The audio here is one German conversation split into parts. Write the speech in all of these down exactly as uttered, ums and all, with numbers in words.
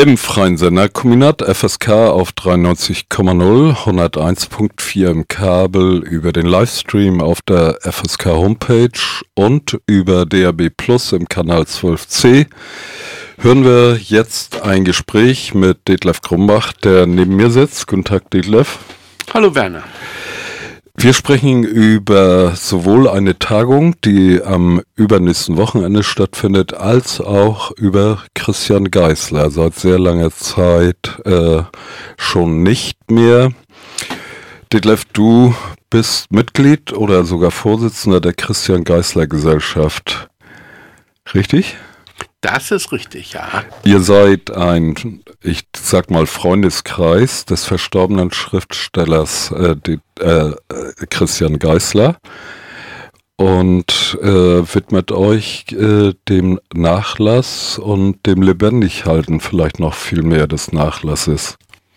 Im freien Sender Kombinat F S K auf dreiundneunzig Komma null, hunderteins Komma vier im Kabel, über den Livestream auf der F S K Homepage und über D A B Plus im Kanal zwölf C hören wir jetzt ein Gespräch mit Detlef Grumbach, der neben mir sitzt. Guten Tag, Detlef. Hallo Werner. Wir sprechen über sowohl eine Tagung, die am übernächsten Wochenende stattfindet, als auch über Christian Geisler, seit sehr langer Zeit äh, schon nicht mehr. Detlef, du bist Mitglied oder sogar Vorsitzender der Christian Geisler Gesellschaft, richtig? Das ist richtig, ja. Ihr seid ein, ich sag mal, Freundeskreis des verstorbenen Schriftstellers äh, die, äh, Christian Geisler und äh, widmet euch äh, dem Nachlass und dem Lebendighalten vielleicht noch viel mehr des Nachlasses.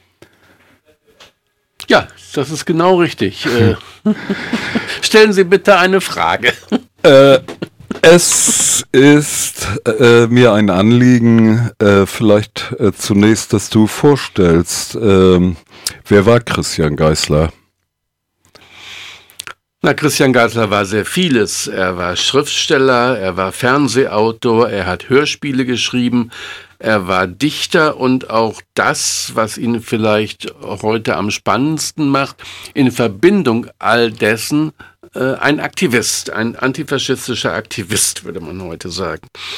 Ja, das ist genau richtig. Äh, stellen Sie bitte eine Frage. Äh, Es ist äh, mir ein Anliegen, äh, vielleicht äh, zunächst, dass du vorstellst, äh, wer war Christian Geisler? Na, Christian Geisler war sehr vieles. Er war Schriftsteller, er war Fernsehautor, er hat Hörspiele geschrieben, er war Dichter und auch das, was ihn vielleicht heute am spannendsten macht, in Verbindung all dessen, ein Aktivist, ein antifaschistischer Aktivist, würde man heute sagen,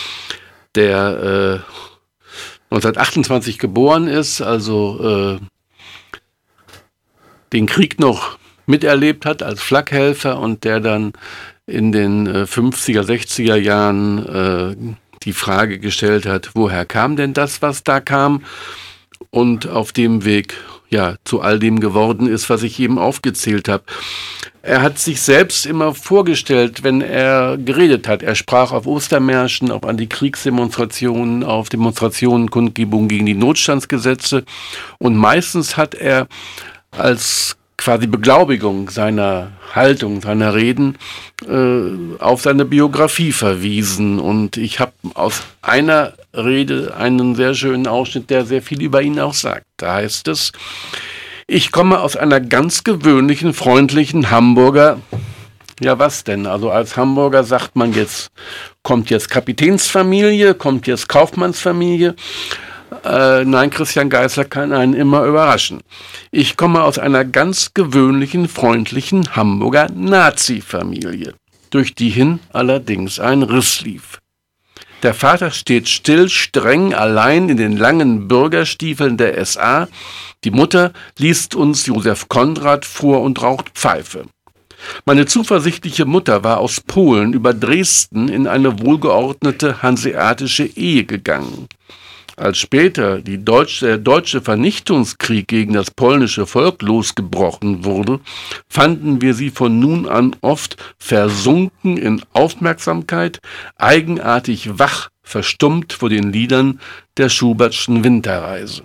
der äh, neunzehnhundertachtundzwanzig geboren ist, also äh, den Krieg noch miterlebt hat als Flakhelfer und der dann in den äh, fünfziger, sechziger Jahren äh, die Frage gestellt hat, woher kam denn das, was da kam? Und auf dem Weg ja zu all dem geworden ist, was ich eben aufgezählt habe. Er hat sich selbst immer vorgestellt, wenn er geredet hat. Er sprach auf Ostermärschen, auf Antikriegsdemonstrationen, auf Demonstrationen, Kundgebungen gegen die Notstandsgesetze. Und meistens hat er als quasi Beglaubigung seiner Haltung, seiner Reden äh, auf seine Biografie verwiesen. Und ich habe aus einer Rede einen sehr schönen Ausschnitt, der sehr viel über ihn auch sagt. Da heißt es: Ich komme aus einer ganz gewöhnlichen, freundlichen Hamburger, ja was denn, also als Hamburger sagt man jetzt, kommt jetzt Kapitänsfamilie, kommt jetzt Kaufmannsfamilie. Äh, nein, Christian Geisler kann einen immer überraschen. Ich komme aus einer ganz gewöhnlichen, freundlichen Hamburger Nazi-Familie, durch die hin allerdings ein Riss lief. Der Vater steht still, streng, allein in den langen Bürgerstiefeln der S A. Die Mutter liest uns Josef Konrad vor und raucht Pfeife. Meine zuversichtliche Mutter war aus Polen über Dresden in eine wohlgeordnete hanseatische Ehe gegangen. Als später die deutsche, der deutsche Vernichtungskrieg gegen das polnische Volk losgebrochen wurde, fanden wir sie von nun an oft versunken in Aufmerksamkeit, eigenartig wach, verstummt vor den Liedern der Schubertschen Winterreise.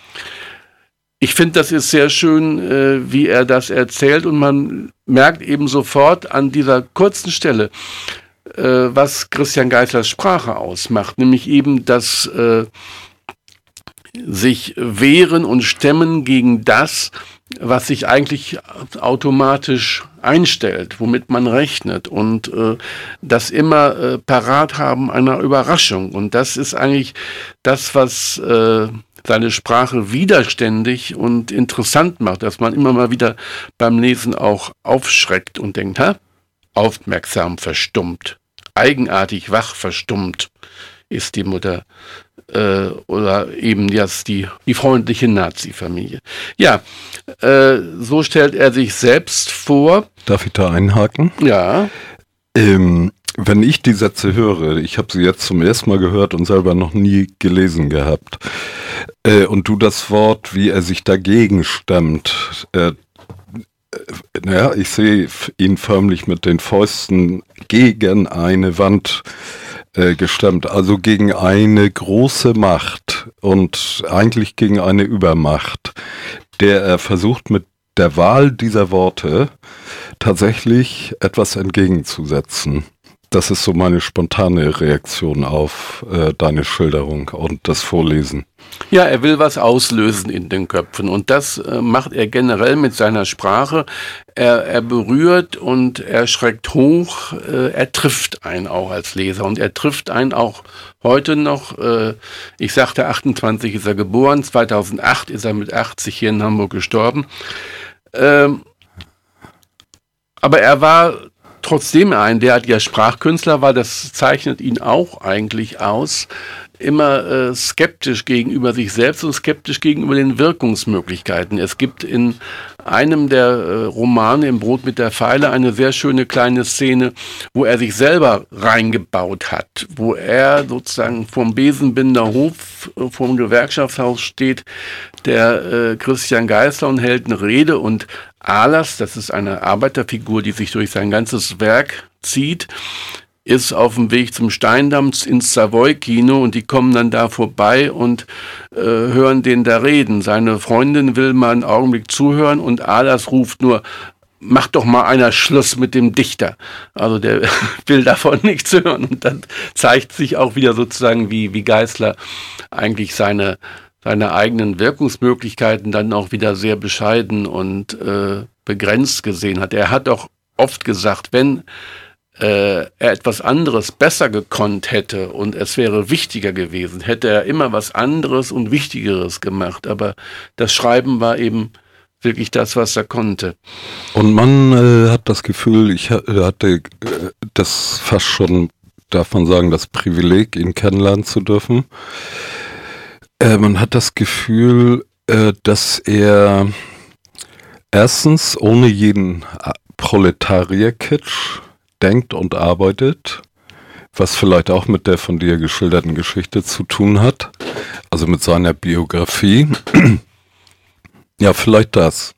Ich finde, das ist sehr schön, äh, wie er das erzählt, und man merkt eben sofort an dieser kurzen Stelle, äh, was Christian Geislers Sprache ausmacht, nämlich eben das äh, sich wehren und stemmen gegen das, was sich eigentlich automatisch einstellt, womit man rechnet, und äh, das immer äh, parat haben einer Überraschung. Und das ist eigentlich das, was äh, seine Sprache widerständig und interessant macht, dass man immer mal wieder beim Lesen auch aufschreckt und denkt, ha, aufmerksam verstummt, eigenartig wach verstummt ist die Mutter äh, oder eben jetzt die, die freundliche Nazi-Familie. Ja, äh, so stellt er sich selbst vor. Darf ich da einhaken? Ja. Ähm, wenn ich die Sätze höre, ich habe sie jetzt zum ersten Mal gehört und selber noch nie gelesen gehabt, äh, und du das Wort, wie er sich dagegen stemmt, äh, naja, ich sehe ihn förmlich mit den Fäusten gegen eine Wand äh, gestemmt, also gegen eine große Macht und eigentlich gegen eine Übermacht, der er versucht mit der Wahl dieser Worte tatsächlich etwas entgegenzusetzen. Das ist so meine spontane Reaktion auf äh, deine Schilderung und das Vorlesen. Ja, er will was auslösen in den Köpfen und das äh, macht er generell mit seiner Sprache. Er, er berührt und er schreckt hoch, äh, er trifft einen auch als Leser und er trifft einen auch heute noch. Äh, ich sagte, achtundzwanzig ist er geboren, zweitausendacht ist er mit achtzig hier in Hamburg gestorben. Ähm, aber er war trotzdem er ein derartiger Sprachkünstler war, das zeichnet ihn auch eigentlich aus, immer äh, skeptisch gegenüber sich selbst und skeptisch gegenüber den Wirkungsmöglichkeiten. Es gibt in einem der äh, Romane, Im Brot mit der Feile, eine sehr schöne kleine Szene, wo er sich selber reingebaut hat, wo er sozusagen vorm Besenbinderhof, äh, vorm Gewerkschaftshaus steht, der äh, Christian Geisler und hält eine Rede und Ahlers, das ist eine Arbeiterfigur, die sich durch sein ganzes Werk zieht, ist auf dem Weg zum Steindamm ins Savoy-Kino und die kommen dann da vorbei und äh, hören den da reden. Seine Freundin will mal einen Augenblick zuhören und Ahlers ruft nur, mach doch mal einer Schluss mit dem Dichter. Also der will davon nichts hören und dann zeigt sich auch wieder sozusagen, wie, wie Geisler eigentlich seine seine eigenen Wirkungsmöglichkeiten dann auch wieder sehr bescheiden und äh, begrenzt gesehen hat. Er hat auch oft gesagt, wenn äh, er etwas anderes besser gekonnt hätte und es wäre wichtiger gewesen, hätte er immer was anderes und Wichtigeres gemacht. Aber das Schreiben war eben wirklich das, was er konnte. Und man äh, hat das Gefühl, ich hatte äh, das fast schon, darf man sagen, das Privileg, ihn kennenlernen zu dürfen. Äh, man hat das Gefühl, äh, dass er erstens ohne jeden Proletarierkitsch denkt und arbeitet, was vielleicht auch mit der von dir geschilderten Geschichte zu tun hat, also mit seiner Biografie. Ja, vielleicht das.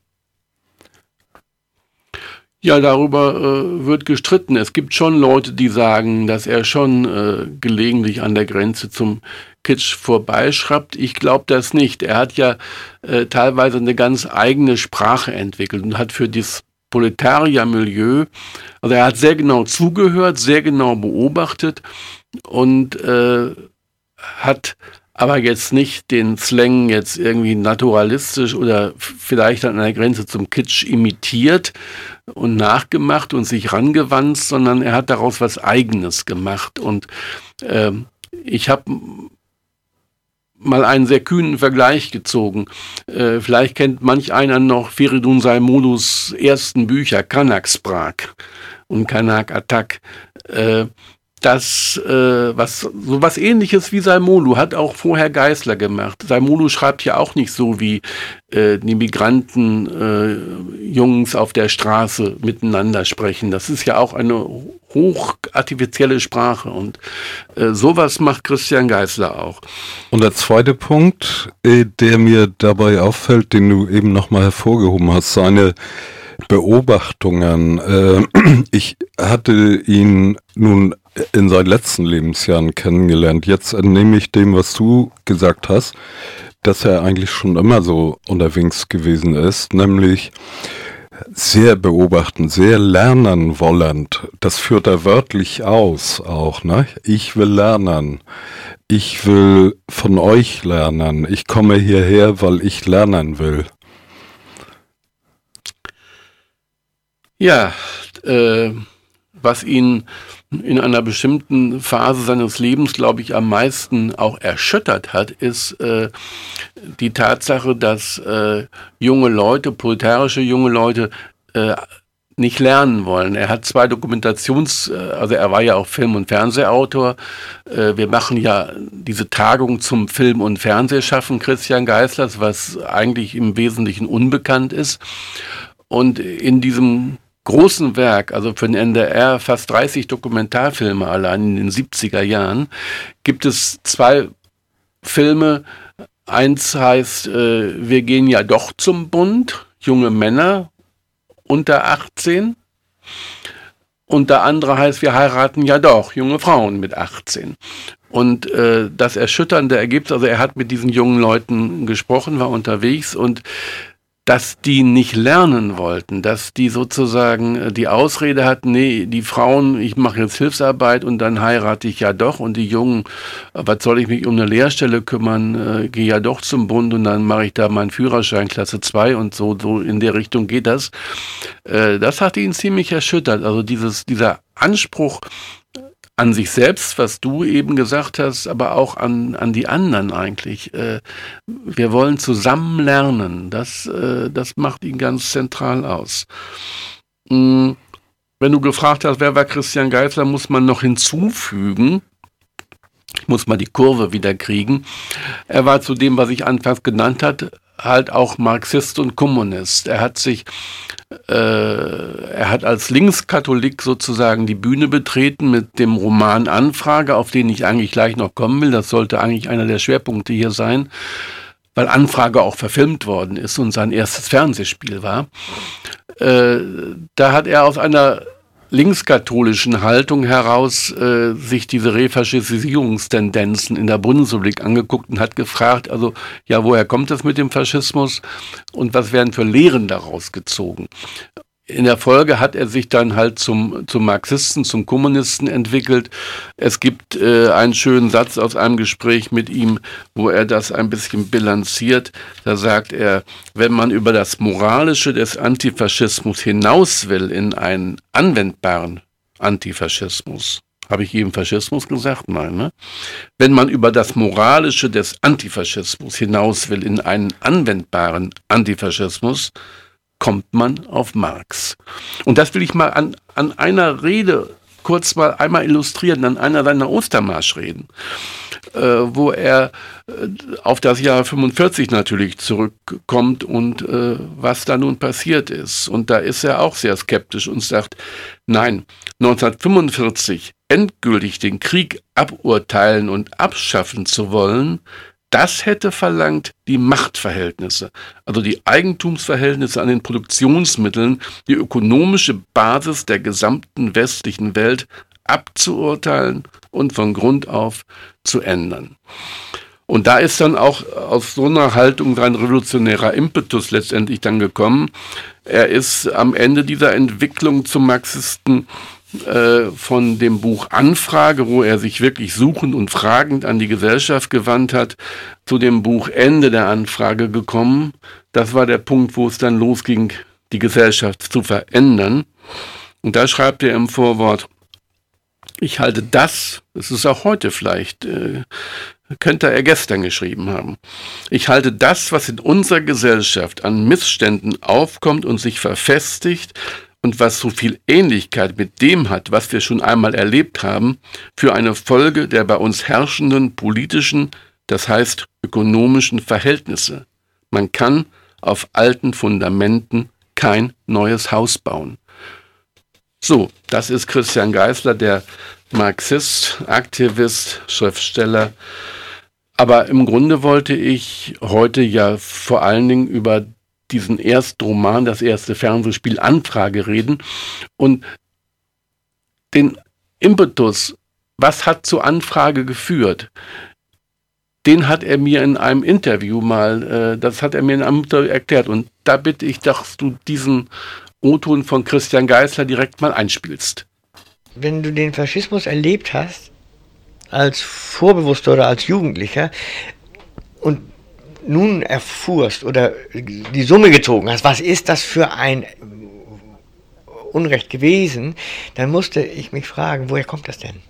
Ja, darüber äh, wird gestritten. Es gibt schon Leute, die sagen, dass er schon äh, gelegentlich an der Grenze zum Kitsch vorbeischraubt. Ich glaube das nicht. Er hat ja äh, teilweise eine ganz eigene Sprache entwickelt und hat für das Proletarier-Milieu, also er hat sehr genau zugehört, sehr genau beobachtet und äh, hat aber jetzt nicht den Slang jetzt irgendwie naturalistisch oder vielleicht an der Grenze zum Kitsch imitiert und nachgemacht und sich rangewandt, sondern er hat daraus was Eigenes gemacht. Und äh, ich habe mal einen sehr kühnen Vergleich gezogen. Äh, vielleicht kennt manch einer noch Feridun Saimolus ersten Bücher, Kanak-Sprak und Kanak-Attack. Äh, Das, äh, was, so was Ähnliches wie Saimolu hat auch vorher Geisler gemacht. Saimolu schreibt ja auch nicht so, wie äh, die Migranten äh, Jungs auf der Straße miteinander sprechen. Das ist ja auch eine hochartifizielle Sprache und äh, sowas macht Christian Geisler auch. Und der zweite Punkt, äh, der mir dabei auffällt, den du eben nochmal hervorgehoben hast, seine Beobachtungen. Äh, ich hatte ihn nun in seinen letzten Lebensjahren kennengelernt. Jetzt entnehme ich dem, was du gesagt hast, dass er eigentlich schon immer so unterwegs gewesen ist, nämlich sehr beobachtend, sehr lernen wollend. Das führt er wörtlich aus auch, ne? Ich will lernen. Ich will von euch lernen. Ich komme hierher, weil ich lernen will. Ja, äh, was ihn in einer bestimmten Phase seines Lebens, glaube ich, am meisten auch erschüttert hat, ist äh, die Tatsache, dass äh, junge Leute, proletarische junge Leute, äh, nicht lernen wollen. Er hat zwei Dokumentations-, also er war ja auch Film- und Fernsehautor. Äh, wir machen ja diese Tagung zum Film- und Fernsehschaffen Christian Geislers, was eigentlich im Wesentlichen unbekannt ist. Und in diesem großen Werk, also für den N D R fast dreißig Dokumentarfilme allein in den siebziger Jahren, gibt es zwei Filme. Eins heißt, äh, wir gehen ja doch zum Bund, junge Männer unter achtzehn. Und der andere heißt, wir heiraten ja doch, junge Frauen mit achtzehn. Und äh, das erschütternde Ergebnis, also er hat mit diesen jungen Leuten gesprochen, war unterwegs und dass die nicht lernen wollten, dass die sozusagen die Ausrede hatten, nee, die Frauen, ich mache jetzt Hilfsarbeit und dann heirate ich ja doch, und die Jungen, was soll ich mich um eine Lehrstelle kümmern, äh, gehe ja doch zum Bund und dann mache ich da meinen Führerschein Klasse zwei und so, so in der Richtung geht das. Äh, das hat ihn ziemlich erschüttert, also dieses, dieser Anspruch an sich selbst, was du eben gesagt hast, aber auch an, an die anderen eigentlich. Äh, wir wollen zusammen lernen. Das, äh, das macht ihn ganz zentral aus. Mhm. Wenn du gefragt hast, wer war Christian Geisler, muss man noch hinzufügen, ich muss mal die Kurve wieder kriegen, er war zu dem, was ich anfangs genannt hatte, halt auch Marxist und Kommunist. Er hat sich Äh, er hat als Linkskatholik sozusagen die Bühne betreten mit dem Roman Anfrage, auf den ich eigentlich gleich noch kommen will. Das sollte eigentlich einer der Schwerpunkte hier sein, weil Anfrage auch verfilmt worden ist und sein erstes Fernsehspiel war. Äh, da hat er aus einer linkskatholischen Haltung heraus äh, sich diese Refaschisierungstendenzen in der Bundesrepublik angeguckt und hat gefragt, also ja, woher kommt das mit dem Faschismus und was werden für Lehren daraus gezogen? In der Folge hat er sich dann halt zum, zum Marxisten, zum Kommunisten entwickelt. Es gibt äh, einen schönen Satz aus einem Gespräch mit ihm, wo er das ein bisschen bilanziert. Da sagt er, wenn man über das Moralische des Antifaschismus hinaus will in einen anwendbaren Antifaschismus, habe ich eben Faschismus gesagt? Nein, ne? Wenn man über das Moralische des Antifaschismus hinaus will in einen anwendbaren Antifaschismus, kommt man auf Marx. Und das will ich mal an, an einer Rede kurz mal einmal illustrieren, an einer seiner Ostermarschreden, äh, wo er äh, auf das Jahr fünfundvierzig natürlich zurückkommt und äh, was da nun passiert ist. Und da ist er auch sehr skeptisch und sagt, nein, neunzehnhundertfünfundvierzig endgültig den Krieg aburteilen und abschaffen zu wollen, das hätte verlangt, die Machtverhältnisse, also die Eigentumsverhältnisse an den Produktionsmitteln, die ökonomische Basis der gesamten westlichen Welt abzuurteilen und von Grund auf zu ändern. Und da ist dann auch aus so einer Haltung sein revolutionärer Impetus letztendlich dann gekommen. Er ist am Ende dieser Entwicklung zum Marxisten äh, von dem Buch Anfrage, wo er sich wirklich suchend und fragend an die Gesellschaft gewandt hat, zu dem Buch Ende der Anfrage gekommen. Das war der Punkt, wo es dann losging, die Gesellschaft zu verändern. Und da schreibt er im Vorwort, ich halte das, das ist auch heute vielleicht, äh, könnte er gestern geschrieben haben. Ich halte das, was in unserer Gesellschaft an Missständen aufkommt und sich verfestigt und was so viel Ähnlichkeit mit dem hat, was wir schon einmal erlebt haben, für eine Folge der bei uns herrschenden politischen, das heißt ökonomischen Verhältnisse. Man kann auf alten Fundamenten kein neues Haus bauen. So, das ist Christian Geisler, der Marxist, Aktivist, Schriftsteller. Aber im Grunde wollte ich heute ja vor allen Dingen über diesen ersten Roman, das erste Fernsehspiel Anfrage reden und den Impetus, was hat zur Anfrage geführt, den hat er mir in einem Interview mal, äh, das hat er mir in einem Interview erklärt und da bitte ich, dass du diesen O-Ton von Christian Geisler direkt mal einspielst. Wenn du den Faschismus erlebt hast, als Vorbewusster oder als Jugendlicher und nun erfuhrst oder die Summe gezogen hast, was ist das für ein Unrecht gewesen, dann musste ich mich fragen, woher kommt das denn?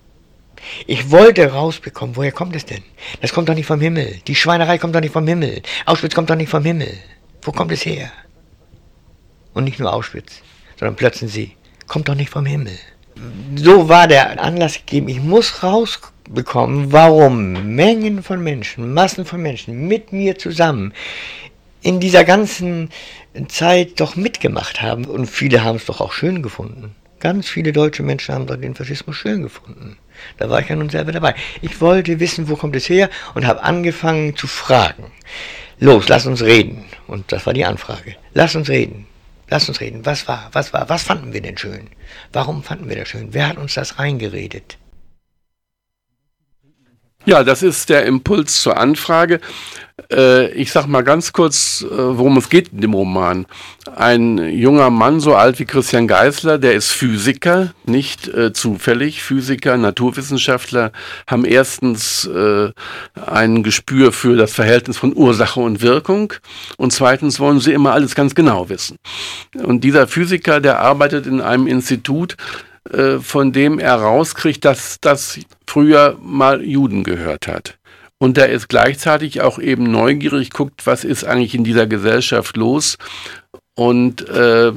Ich wollte rausbekommen, woher kommt es denn? Das kommt doch nicht vom Himmel. Die Schweinerei kommt doch nicht vom Himmel. Auschwitz kommt doch nicht vom Himmel. Wo kommt es her? Und nicht nur Auschwitz, sondern Plötzensee. Kommt doch nicht vom Himmel. So war der Anlass gegeben, ich muss rausbekommen, warum Mengen von Menschen, Massen von Menschen mit mir zusammen in dieser ganzen Zeit doch mitgemacht haben. Und viele haben es doch auch schön gefunden. Ganz viele deutsche Menschen haben doch den Faschismus schön gefunden. Da war ich ja nun selber dabei. Ich wollte wissen, wo kommt es her und habe angefangen zu fragen. Los, lass uns reden. Und das war die Anfrage. Lass uns reden. Lass uns reden. Was war, was war, was fanden wir denn schön? Warum fanden wir das schön? Wer hat uns das reingeredet? Ja, das ist der Impuls zur Anfrage. Äh, ich sag mal ganz kurz, äh, worum es geht in dem Roman. Ein junger Mann, so alt wie Christian Geisler, der ist Physiker, nicht äh, zufällig. Physiker, Naturwissenschaftler haben erstens äh, ein Gespür für das Verhältnis von Ursache und Wirkung und zweitens wollen sie immer alles ganz genau wissen. Und dieser Physiker, der arbeitet in einem Institut, äh, von dem er rauskriegt, dass das früher mal Juden gehört hat. Und der ist gleichzeitig auch eben neugierig, guckt, was ist eigentlich in dieser Gesellschaft los. Und äh,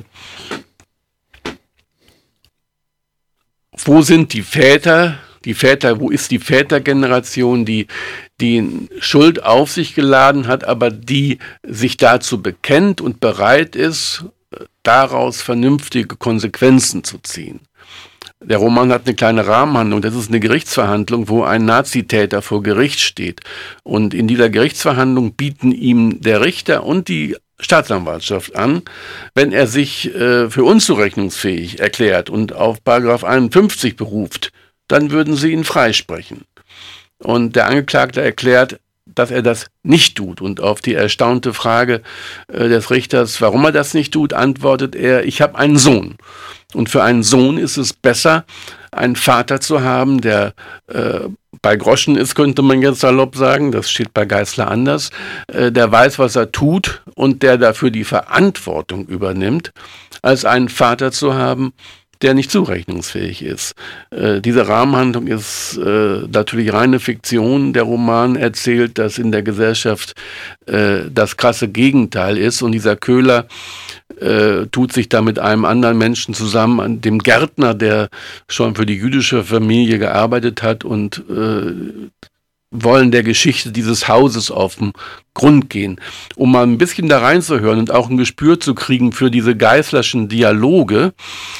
wo sind die Väter, die Väter, wo ist die Vätergeneration, die, die Schuld auf sich geladen hat, aber die sich dazu bekennt und bereit ist, daraus vernünftige Konsequenzen zu ziehen. Der Roman hat eine kleine Rahmenhandlung, das ist eine Gerichtsverhandlung, wo ein Nazitäter vor Gericht steht. Und in dieser Gerichtsverhandlung bieten ihm der Richter und die Staatsanwaltschaft an, wenn er sich äh, für unzurechnungsfähig erklärt und auf Paragraph einundfünfzig beruft, dann würden sie ihn freisprechen. Und der Angeklagte erklärt, dass er das nicht tut. Und auf die erstaunte Frage äh, des Richters, warum er das nicht tut, antwortet er, ich habe einen Sohn. Und für einen Sohn ist es besser, einen Vater zu haben, der äh, bei Groschen ist, könnte man jetzt salopp sagen, das steht bei Geisler anders, äh, der weiß, was er tut und der dafür die Verantwortung übernimmt, als einen Vater zu haben, der nicht zurechnungsfähig ist. Äh, diese Rahmenhandlung ist äh, natürlich reine Fiktion. Der Roman erzählt, dass in der Gesellschaft äh, das krasse Gegenteil ist und dieser Köhler äh, tut sich da mit einem anderen Menschen zusammen, dem Gärtner, der schon für die jüdische Familie gearbeitet hat und äh, wollen der Geschichte dieses Hauses auf den Grund gehen. Um mal ein bisschen da reinzuhören und auch ein Gespür zu kriegen für diese Geislerschen Dialoge,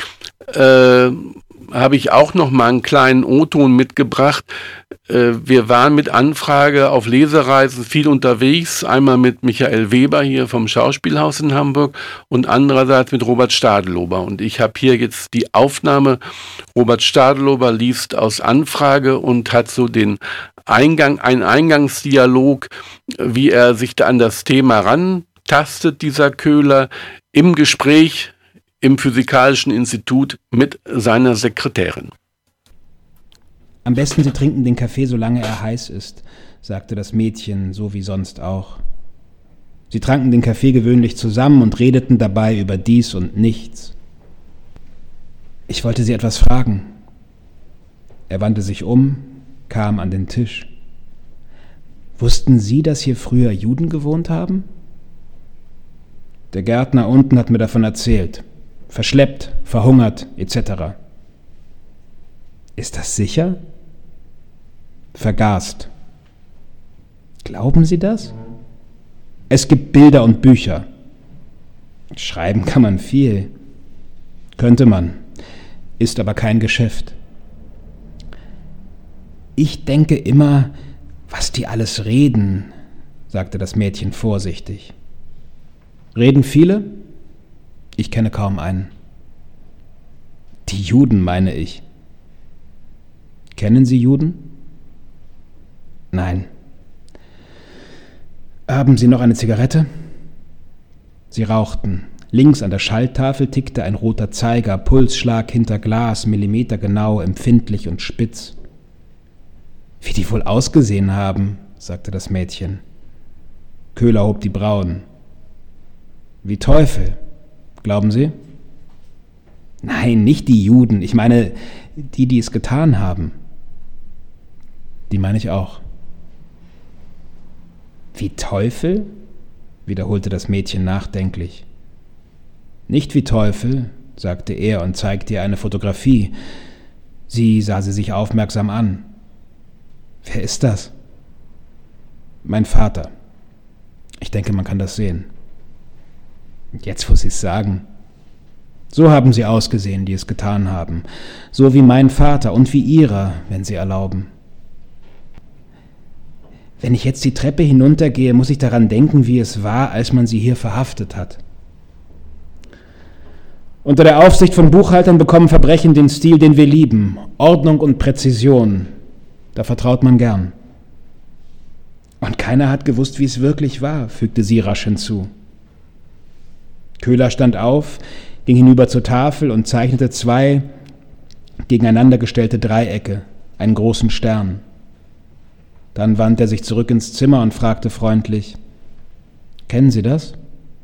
Äh, habe ich auch noch mal einen kleinen O-Ton mitgebracht. Äh, wir waren mit Anfrage auf Lesereisen viel unterwegs, einmal mit Michael Weber hier vom Schauspielhaus in Hamburg und andererseits mit Robert Stadelober. Und ich habe hier jetzt die Aufnahme. Robert Stadelober liest aus Anfrage und hat so den Eingang, einen Eingangsdialog, wie er sich da an das Thema rantastet, dieser Köhler, im Gespräch im Physikalischen Institut mit seiner Sekretärin. Am besten Sie trinken den Kaffee, solange er heiß ist, sagte das Mädchen, so wie sonst auch. Sie tranken den Kaffee gewöhnlich zusammen und redeten dabei über dies und nichts. Ich wollte Sie etwas fragen. Er wandte sich um, kam an den Tisch. Wussten Sie, dass hier früher Juden gewohnt haben? Der Gärtner unten hat mir davon erzählt. Verschleppt, verhungert, et cetera. Ist das sicher? Vergast. Glauben Sie das? Es gibt Bilder und Bücher. Schreiben kann man viel. Könnte man. Ist aber kein Geschäft. Ich denke immer, was die alles reden, sagte das Mädchen vorsichtig. Reden viele? Ich kenne kaum einen. Die Juden, meine ich. Kennen Sie Juden? Nein. Haben Sie noch eine Zigarette? Sie rauchten. Links an der Schalttafel tickte ein roter Zeiger, Pulsschlag hinter Glas, millimetergenau, empfindlich und spitz. Wie die wohl ausgesehen haben, sagte das Mädchen. Köhler hob die Brauen. Wie Teufel. Glauben Sie? Nein, nicht die Juden. Ich meine, die, die es getan haben. Die meine ich auch. Wie Teufel? Wiederholte das Mädchen nachdenklich. Nicht wie Teufel, sagte er und zeigte ihr eine Fotografie. Sie sah sie sich aufmerksam an. Wer ist das? Mein Vater. Ich denke, man kann das sehen. Jetzt, wo Sie es sagen. So haben sie ausgesehen, die es getan haben. So wie mein Vater und wie Ihrer, wenn Sie erlauben. Wenn ich jetzt die Treppe hinuntergehe, muss ich daran denken, wie es war, als man Sie hier verhaftet hat. Unter der Aufsicht von Buchhaltern bekommen Verbrechen den Stil, den wir lieben. Ordnung und Präzision. Da vertraut man gern. Und keiner hat gewusst, wie es wirklich war, fügte sie rasch hinzu. Köhler stand auf, ging hinüber zur Tafel und zeichnete zwei gegeneinander gestellte Dreiecke, einen großen Stern. Dann wandte er sich zurück ins Zimmer und fragte freundlich: »Kennen Sie das?«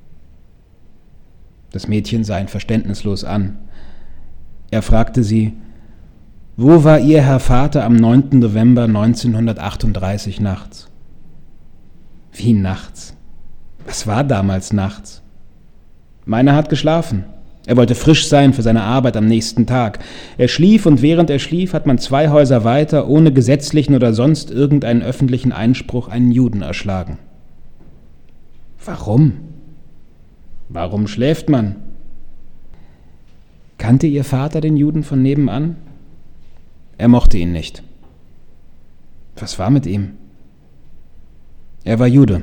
Das Mädchen sah ihn verständnislos an. Er fragte sie: »Wo war Ihr Herr Vater am neunten November neunzehnhundertachtunddreißig nachts?« »Wie nachts? Was war damals nachts?« »Meiner hat geschlafen. Er wollte frisch sein für seine Arbeit am nächsten Tag. Er schlief, und während er schlief, hat man zwei Häuser weiter, ohne gesetzlichen oder sonst irgendeinen öffentlichen Einspruch, einen Juden erschlagen.« »Warum?« »Warum schläft man?« »Kannte Ihr Vater den Juden von nebenan?« »Er mochte ihn nicht.« »Was war mit ihm?« »Er war Jude.«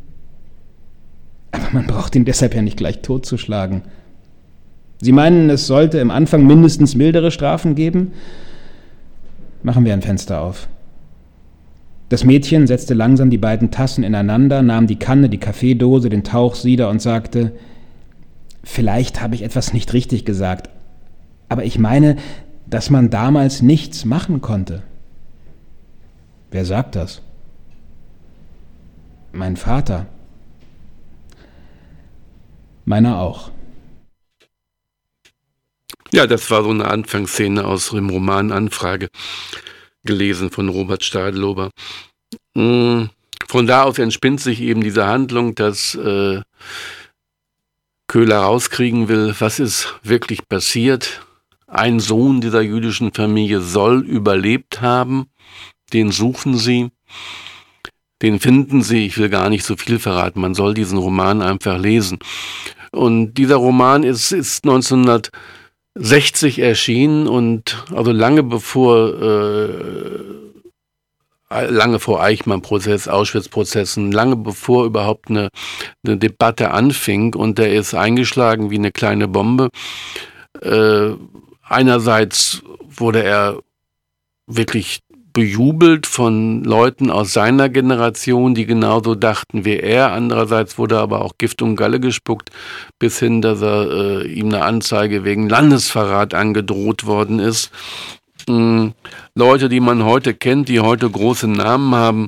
»Aber man braucht ihn deshalb ja nicht gleich totzuschlagen. Sie meinen, es sollte im Anfang mindestens mildere Strafen geben? Machen wir ein Fenster auf.« Das Mädchen setzte langsam die beiden Tassen ineinander, nahm die Kanne, die Kaffeedose, den Tauchsieder und sagte: »Vielleicht habe ich etwas nicht richtig gesagt, aber ich meine, dass man damals nichts machen konnte.« »Wer sagt das?« »Mein Vater.« »Meiner auch.« Ja, das war so eine Anfangsszene aus dem Roman Anfrage, gelesen von Robert Stadelober. Von da aus entspinnt sich eben diese Handlung, dass äh, Köhler rauskriegen will, was ist wirklich passiert. Ein Sohn dieser jüdischen Familie soll überlebt haben, den suchen sie, den finden sie, ich will gar nicht so viel verraten, man soll diesen Roman einfach lesen. Und dieser Roman ist, ist neunzehnhundertsechzig erschienen, und also lange bevor äh, lange vor Eichmann-Prozess, Auschwitz-Prozessen, lange bevor überhaupt eine, eine Debatte anfing, und der ist eingeschlagen wie eine kleine Bombe. Äh, einerseits wurde er wirklich bejubelt von Leuten aus seiner Generation, die genauso dachten wie er. Andererseits wurde aber auch Gift und Galle gespuckt, bis hin, dass er äh, ihm eine Anzeige wegen Landesverrat angedroht worden ist. Ähm, Leute, die man heute kennt, die heute große Namen haben,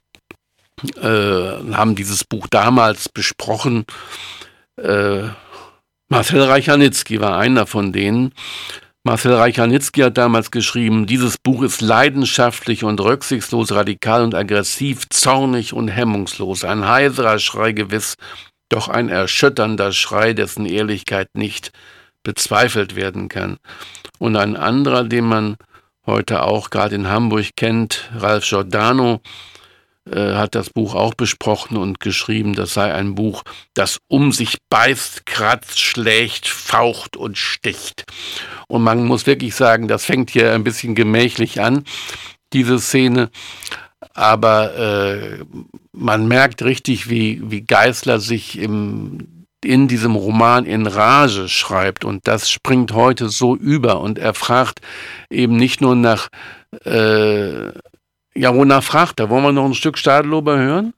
äh, haben dieses Buch damals besprochen. Äh, Marcel Reich-Ranitzky war einer von denen. Marcel Reich-Ranitzky hat damals geschrieben: Dieses Buch ist leidenschaftlich und rücksichtslos, radikal und aggressiv, zornig und hemmungslos. Ein heiserer Schrei gewiss, doch ein erschütternder Schrei, dessen Ehrlichkeit nicht bezweifelt werden kann. Und ein anderer, den man heute auch gerade in Hamburg kennt, Ralph Giordano, äh, hat das Buch auch besprochen und geschrieben, das sei ein Buch, das um sich beißt, kratzt, schlägt, faucht und sticht. Und man muss wirklich sagen, das fängt hier ein bisschen gemächlich an, diese Szene, aber äh, man merkt richtig, wie, wie Geisler sich im, in diesem Roman in Rage schreibt, und das springt heute so über, und er fragt eben nicht nur nach, äh, ja, wonach fragt er? Wollen wir noch ein Stück Stadelober hören?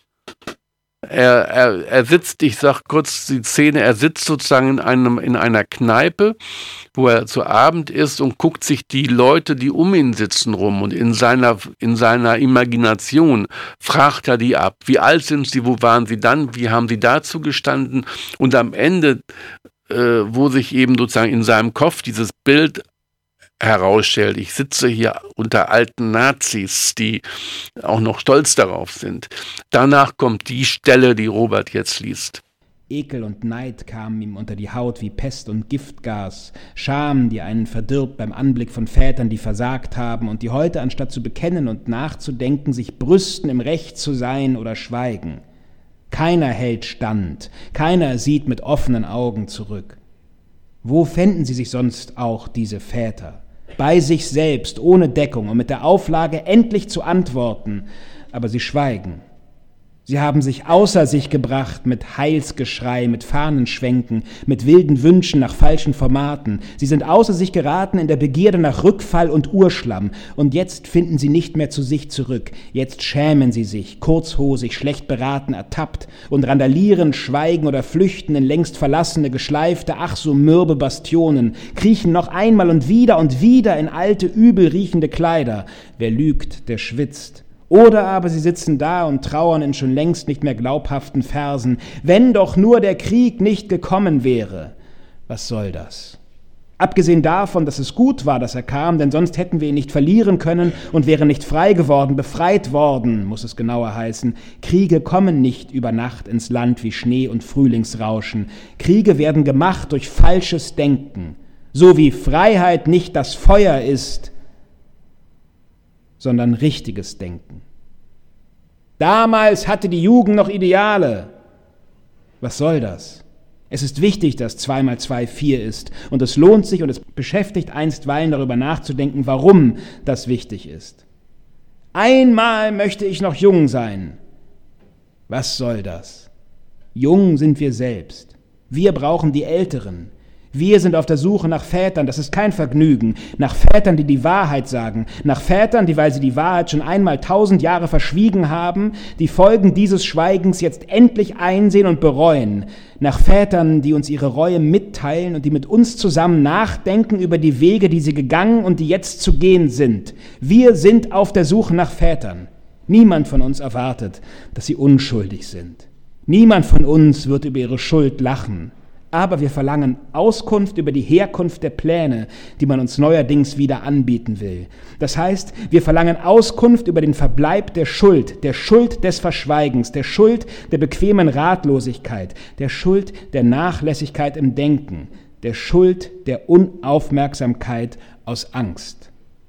Er, er, er sitzt, ich sag kurz die Szene, er sitzt sozusagen in, einem, in einer Kneipe, wo er zu Abend ist, und guckt sich die Leute, die um ihn sitzen, rum, und in seiner, in seiner Imagination fragt er die ab. Wie alt sind sie, wo waren sie dann, wie haben sie dazu gestanden? Und am Ende, äh, wo sich eben sozusagen in seinem Kopf dieses Bild herausstellt, ich sitze hier unter alten Nazis, die auch noch stolz darauf sind. Danach kommt die Stelle, die Robert jetzt liest. Ekel und Neid kamen ihm unter die Haut wie Pest und Giftgas, Scham, die einen verdirbt beim Anblick von Vätern, die versagt haben und die heute, anstatt zu bekennen und nachzudenken, sich brüsten, im Recht zu sein oder schweigen. Keiner hält stand, keiner sieht mit offenen Augen zurück. Wo fänden sie sich sonst auch, diese Väter? Bei sich selbst, ohne Deckung und mit der Auflage, endlich zu antworten, aber sie schweigen. Sie haben sich außer sich gebracht mit Heilsgeschrei, mit Fahnenschwenken, mit wilden Wünschen nach falschen Formaten. Sie sind außer sich geraten in der Begierde nach Rückfall und Urschlamm. Und jetzt finden sie nicht mehr zu sich zurück. Jetzt schämen sie sich, kurzhosig, schlecht beraten, ertappt und randalieren, schweigen oder flüchten in längst verlassene, geschleifte, ach so mürbe Bastionen, kriechen noch einmal und wieder und wieder in alte, übel riechende Kleider. Wer lügt, der schwitzt. Oder aber sie sitzen da und trauern in schon längst nicht mehr glaubhaften Versen. Wenn doch nur der Krieg nicht gekommen wäre. Was soll das? Abgesehen davon, dass es gut war, dass er kam, denn sonst hätten wir ihn nicht verlieren können und wären nicht frei geworden, befreit worden, muss es genauer heißen. Kriege kommen nicht über Nacht ins Land wie Schnee und Frühlingsrauschen. Kriege werden gemacht durch falsches Denken. So wie Freiheit nicht das Feuer ist, sondern richtiges Denken. Damals hatte die Jugend noch Ideale. Was soll das? Es ist wichtig, dass zwei mal zwei vier ist, und es lohnt sich und es beschäftigt einstweilen darüber nachzudenken, warum das wichtig ist. Einmal möchte ich noch jung sein. Was soll das? Jung sind wir selbst. Wir brauchen die Älteren. Wir sind auf der Suche nach Vätern, das ist kein Vergnügen, nach Vätern, die die Wahrheit sagen, nach Vätern, die, weil sie die Wahrheit schon einmal tausend Jahre verschwiegen haben, die Folgen dieses Schweigens jetzt endlich einsehen und bereuen, nach Vätern, die uns ihre Reue mitteilen und die mit uns zusammen nachdenken über die Wege, die sie gegangen und die jetzt zu gehen sind. Wir sind auf der Suche nach Vätern. Niemand von uns erwartet, dass sie unschuldig sind. Niemand von uns wird über ihre Schuld lachen. Aber wir verlangen Auskunft über die Herkunft der Pläne, die man uns neuerdings wieder anbieten will. Das heißt, wir verlangen Auskunft über den Verbleib der Schuld, der Schuld des Verschweigens, der Schuld der bequemen Ratlosigkeit, der Schuld der Nachlässigkeit im Denken, der Schuld der Unaufmerksamkeit aus Angst.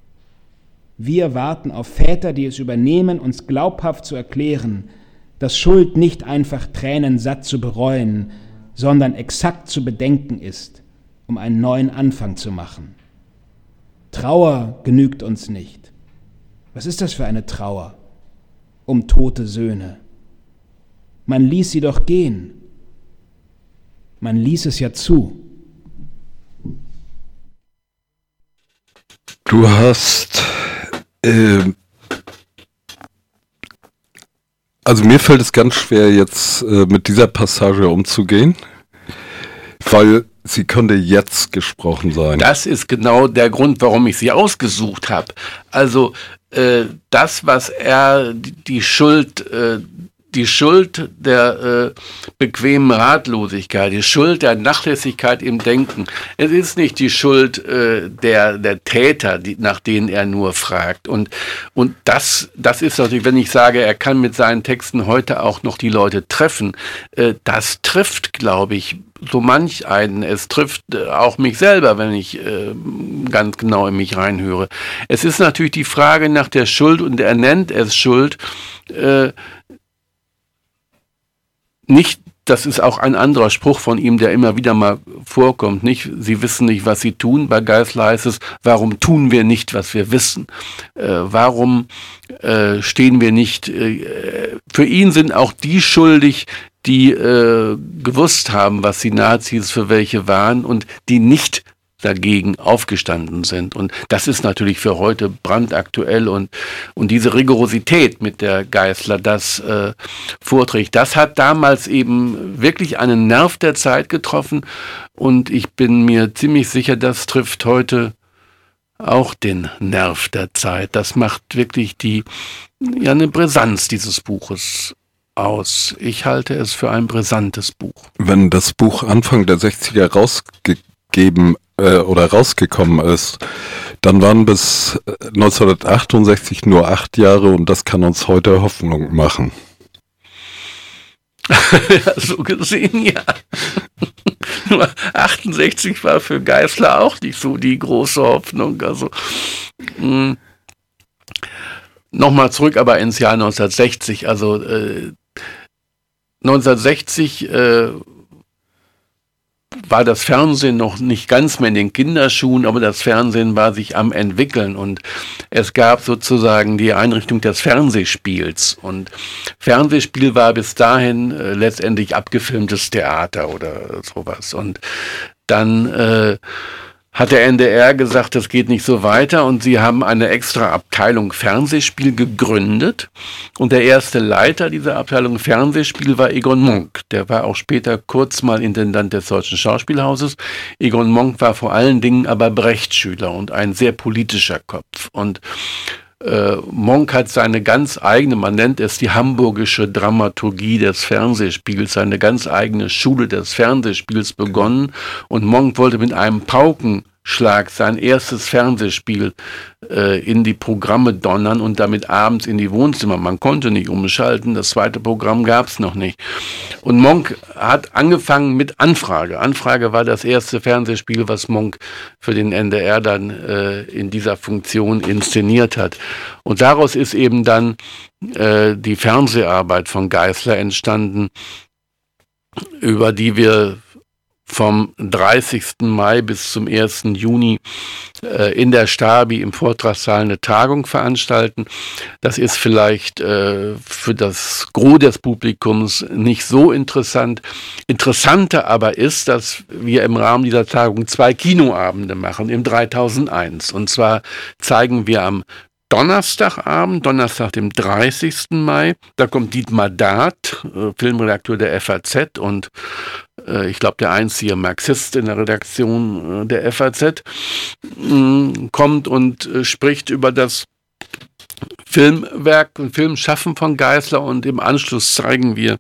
Wir warten auf Väter, die es übernehmen, uns glaubhaft zu erklären, dass Schuld nicht einfach tränensatt zu bereuen, sondern exakt zu bedenken ist, um einen neuen Anfang zu machen. Trauer genügt uns nicht. Was ist das für eine Trauer um tote Söhne? Man ließ sie doch gehen. Man ließ es ja zu. Du hast, äh, also mir fällt es ganz schwer, jetzt äh, mit dieser Passage umzugehen, weil sie könnte jetzt gesprochen sein. Das ist genau der Grund, warum ich sie ausgesucht habe. Also äh, das, was er, die, die Schuld, äh, die Schuld der äh, bequemen Ratlosigkeit, die Schuld der Nachlässigkeit im Denken. Es ist nicht die Schuld äh, der, der Täter, die, nach denen er nur fragt. Und, und das, das ist natürlich, wenn ich sage, er kann mit seinen Texten heute auch noch die Leute treffen, äh, das trifft, glaube ich, so manch einen. Es trifft äh, auch mich selber, wenn ich äh, ganz genau in mich reinhöre. Es ist natürlich die Frage nach der Schuld, und er nennt es Schuld, äh, nicht, das ist auch ein anderer Spruch von ihm, der immer wieder mal vorkommt, nicht, sie wissen nicht, was sie tun. Bei Geisler heißt es, warum tun wir nicht, was wir wissen? Äh, warum äh, stehen wir nicht? Äh, für ihn sind auch die schuldig, die äh, gewusst haben, was die Nazis für welche waren und die nicht dagegen aufgestanden sind. Und das ist natürlich für heute brandaktuell, und, und diese Rigorosität, mit der Geisler das äh, vorträgt, das hat damals eben wirklich einen Nerv der Zeit getroffen, und ich bin mir ziemlich sicher, das trifft heute auch den Nerv der Zeit. Das macht wirklich die, ja, eine Brisanz dieses Buches aus. Ich halte es für ein brisantes Buch. Wenn das Buch Anfang der sechziger rausgegeben äh, oder rausgekommen ist, dann waren bis neunzehnhundertachtundsechzig nur acht Jahre, und das kann uns heute Hoffnung machen. Ja, so gesehen, ja. Nur achtundsechzig war für Geisler auch nicht so die große Hoffnung. Also mh. Nochmal zurück aber ins Jahr neunzehnhundertsechzig. Also äh, neunzehnhundertsechzig äh, war das Fernsehen noch nicht ganz mehr in den Kinderschuhen, aber das Fernsehen war sich am entwickeln und es gab sozusagen die Einrichtung des Fernsehspiels und Fernsehspiel war bis dahin äh, letztendlich abgefilmtes Theater oder sowas und dann äh, hat der N D R gesagt, das geht nicht so weiter und sie haben eine extra Abteilung Fernsehspiel gegründet und der erste Leiter dieser Abteilung Fernsehspiel war Egon Monk. Der war auch später kurz mal Intendant des Deutschen Schauspielhauses. Egon Monk war vor allen Dingen aber Brecht-Schüler und ein sehr politischer Kopf und Äh, Monk hat seine ganz eigene, man nennt es die hamburgische Dramaturgie des Fernsehspiels, seine ganz eigene Schule des Fernsehspiels begonnen und Monk wollte mit einem Paukenschlag sein erstes Fernsehspiel äh, in die Programme donnern und damit abends in die Wohnzimmer. Man konnte nicht umschalten, das zweite Programm gab es noch nicht. Und Monk hat angefangen mit Anfrage. Anfrage war das erste Fernsehspiel, was Monk für den N D R dann äh, in dieser Funktion inszeniert hat. Und daraus ist eben dann äh, die Fernseharbeit von Geisler entstanden, über die wir vom dreißigsten Mai bis zum ersten Juni äh, in der Stabi im Vortragssaal eine Tagung veranstalten. Das ist vielleicht äh, für das Gros des Publikums nicht so interessant. Interessanter aber ist, dass wir im Rahmen dieser Tagung zwei Kinoabende machen im dreitausendeins. Und zwar zeigen wir am Donnerstagabend, Donnerstag, dem dreißigsten Mai, da kommt Dietmar Dart, äh, Filmredakteur der F A Z und äh, ich glaube der einzige Marxist in der Redaktion äh, der F A Z, mh, kommt und äh, spricht über das Filmwerk und Filmschaffen von Geisler und im Anschluss zeigen wir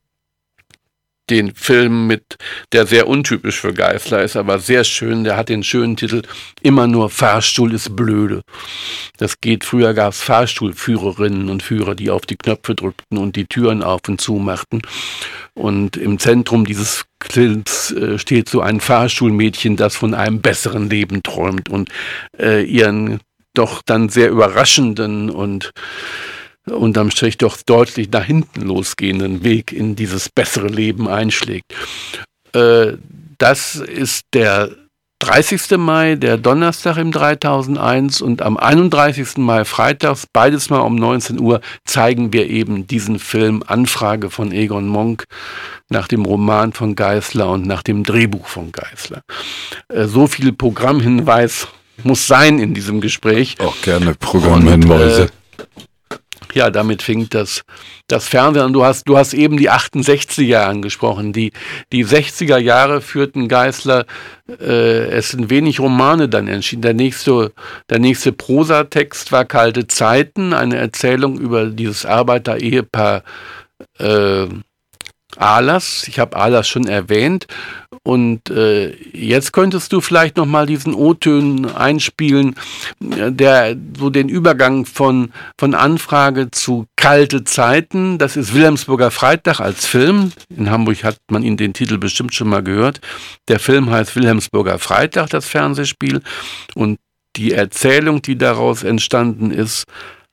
den Film mit, der sehr untypisch für Geisler ist, aber sehr schön. Der hat den schönen Titel Immer nur Fahrstuhl ist blöde. Das geht, früher gab es Fahrstuhlführerinnen und Führer, die auf die Knöpfe drückten und die Türen auf und zu machten. Und im Zentrum dieses Films äh, steht so ein Fahrstuhlmädchen, das von einem besseren Leben träumt und äh, ihren doch dann sehr überraschenden und unterm Strich doch deutlich nach hinten losgehenden Weg in dieses bessere Leben einschlägt. Äh, das ist der dreißigsten Mai, der Donnerstag im dreitausendeins und am einunddreißigsten Mai freitags, beides mal um neunzehn Uhr, zeigen wir eben diesen Film Anfrage von Egon Monk nach dem Roman von Geisler und nach dem Drehbuch von Geisler. Äh, so viel Programmhinweis muss sein in diesem Gespräch. Auch gerne Programmhinweise. Und, äh, Ja, damit fing das, das Fernsehen an. Du hast, du hast eben die achtundsechziger Jahre angesprochen. Die, die sechziger Jahre führten Geisler, äh, es sind wenig Romane dann entschieden. Der nächste, der nächste Prosatext war Kalte Zeiten, eine Erzählung über dieses Arbeiter-Ehepaar äh, Ahlers. Ich habe Ahlers schon erwähnt. Und äh, jetzt könntest du vielleicht nochmal diesen O-Tönen einspielen, der so den Übergang von, von Anfrage zu Kalte Zeiten, das ist Wilhelmsburger Freitag als Film. In Hamburg hat man ihn den Titel bestimmt schon mal gehört. Der Film heißt Wilhelmsburger Freitag, das Fernsehspiel. Und die Erzählung, die daraus entstanden ist,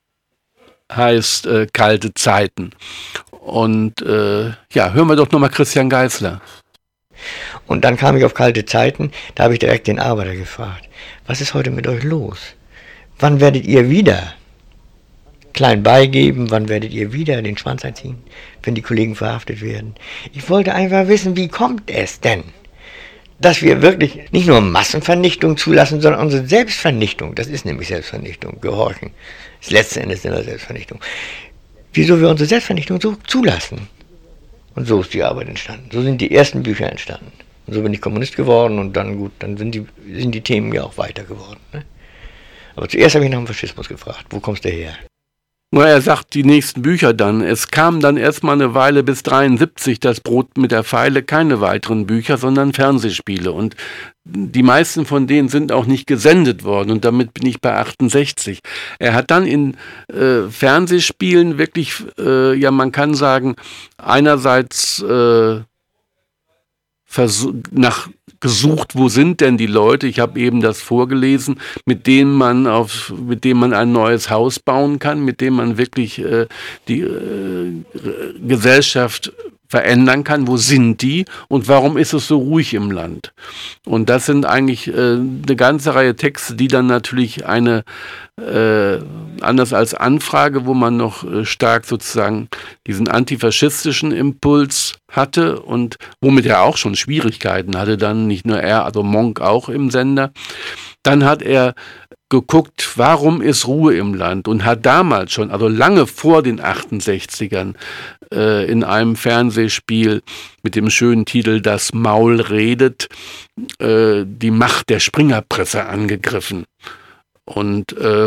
heißt äh, Kalte Zeiten. Und äh, ja, hören wir doch nochmal Christian Geisler. Und dann kam ich auf Kalte Zeiten, da habe ich direkt den Arbeiter gefragt, was ist heute mit euch los? Wann werdet ihr wieder klein beigeben, wann werdet ihr wieder den Schwanz einziehen, wenn die Kollegen verhaftet werden? Ich wollte einfach wissen, wie kommt es denn, dass wir wirklich nicht nur Massenvernichtung zulassen, sondern unsere Selbstvernichtung, das ist nämlich Selbstvernichtung, Gehorchen, das letzte Endes in der Selbstvernichtung, wieso wir unsere Selbstvernichtung so zulassen? Und so ist die Arbeit entstanden. So sind die ersten Bücher entstanden. Und so bin ich Kommunist geworden und dann gut, dann sind die, sind die Themen ja auch weiter geworden. Ne? Aber zuerst habe ich nach dem Faschismus gefragt. Wo kommst du her? Na, er sagt die nächsten Bücher dann. Es kam dann erstmal eine Weile bis dreiundsiebzig das Brot mit der Feile, keine weiteren Bücher, sondern Fernsehspiele. Und die meisten von denen sind auch nicht gesendet worden. Und damit bin ich bei achtundsechzig. Er hat dann in äh, Fernsehspielen wirklich, äh, ja man kann sagen, einerseits äh, nach gesucht, wo sind denn die Leute, ich habe eben das vorgelesen, mit denen man auf, mit denen man ein neues Haus bauen kann, mit denen man wirklich äh, die äh, Gesellschaft verändern kann. Wo sind die und warum ist es so ruhig im Land? Und das sind eigentlich äh, eine ganze Reihe Texte, die dann natürlich eine, äh, anders als Anfrage, wo man noch äh, stark sozusagen diesen antifaschistischen Impuls hatte und womit er auch schon Schwierigkeiten hatte, dann nicht nur er, also Monk auch im Sender. Dann hat er geguckt, warum ist Ruhe im Land und hat damals schon, also lange vor den achtundsechzigern, äh, in einem Fernsehspiel mit dem schönen Titel Das Maul redet, äh, die Macht der Springerpresse angegriffen. Und äh,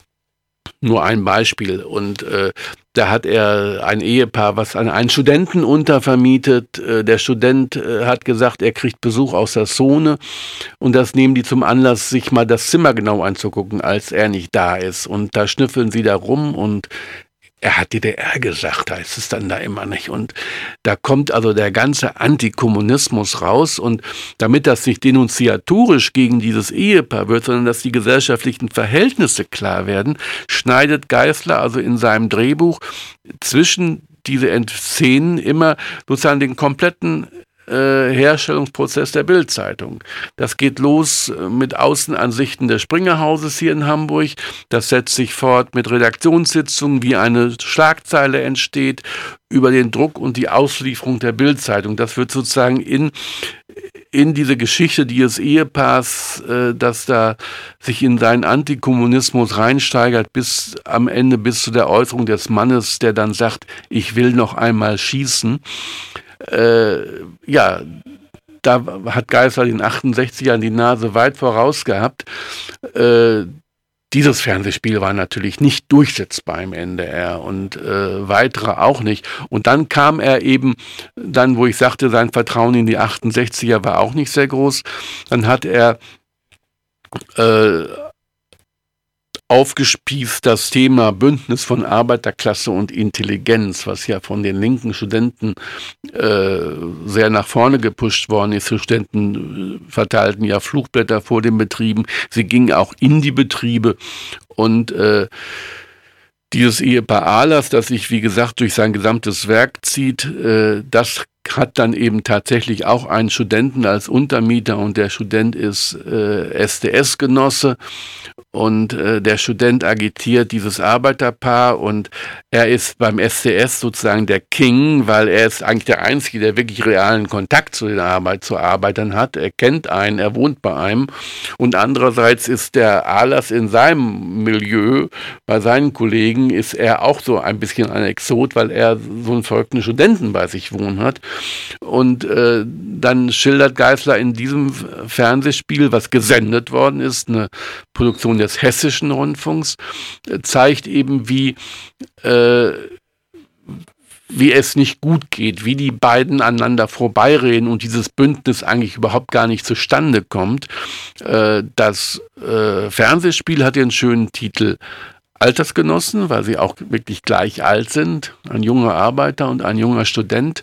nur ein Beispiel. Und äh, da hat er ein Ehepaar, was an einen Studenten untervermietet. Äh, der Student äh, hat gesagt, er kriegt Besuch aus der Saône. Und das nehmen die zum Anlass, sich mal das Zimmer genau anzugucken, als er nicht da ist. Und da schnüffeln sie da rum und er hat D D R gesagt, heißt es dann da immer nicht. Und da kommt also der ganze Antikommunismus raus. Und damit das nicht denunziatorisch gegen dieses Ehepaar wird, sondern dass die gesellschaftlichen Verhältnisse klar werden, schneidet Geisler also in seinem Drehbuch zwischen diese Szenen immer sozusagen den kompletten Äh, Herstellungsprozess der Bild-Zeitung. Das geht los mit Außenansichten des Springerhauses hier in Hamburg. Das setzt sich fort mit Redaktionssitzungen, wie eine Schlagzeile entsteht, über den Druck und die Auslieferung der Bild-Zeitung. Das wird sozusagen in, in diese Geschichte dieses Ehepaars, äh, das da sich in seinen Antikommunismus reinsteigert, bis am Ende, bis zu der Äußerung des Mannes, der dann sagt, ich will noch einmal schießen. Äh, ja, da hat Geisler in den achtundsechzigern die Nase weit voraus gehabt. Äh, dieses Fernsehspiel war natürlich nicht durchsetzbar im N D R und äh, weitere auch nicht. Und dann kam er eben, dann wo ich sagte, sein Vertrauen in die achtundsechziger war auch nicht sehr groß, dann hat er äh, aufgespießt das Thema Bündnis von Arbeiterklasse und Intelligenz, was ja von den linken Studenten äh, sehr nach vorne gepusht worden ist. Die Studenten verteilten ja Flugblätter vor den Betrieben. Sie gingen auch in die Betriebe und äh, dieses Ehepaar Ahlers, das sich, wie gesagt, durch sein gesamtes Werk zieht, äh, das hat dann eben tatsächlich auch einen Studenten als Untermieter und der Student ist äh, S D S-Genosse und äh, der Student agitiert dieses Arbeiterpaar und er ist beim S D S sozusagen der King, weil er ist eigentlich der Einzige, der wirklich realen Kontakt zu den Arbeit, zu Arbeitern hat. Er kennt einen, er wohnt bei einem und andererseits ist der Ahlers in seinem Milieu, bei seinen Kollegen ist er auch so ein bisschen ein Exot, weil er so einen verrückten Studenten bei sich wohnen hat. Und äh, dann schildert Geisler in diesem Fernsehspiel, was gesendet worden ist, eine Produktion des Hessischen Rundfunks, äh, zeigt eben, wie, äh, wie es nicht gut geht, wie die beiden aneinander vorbeireden und dieses Bündnis eigentlich überhaupt gar nicht zustande kommt. Äh, das äh, Fernsehspiel hat den schönen Titel Altersgenossen, weil sie auch wirklich gleich alt sind, ein junger Arbeiter und ein junger Student.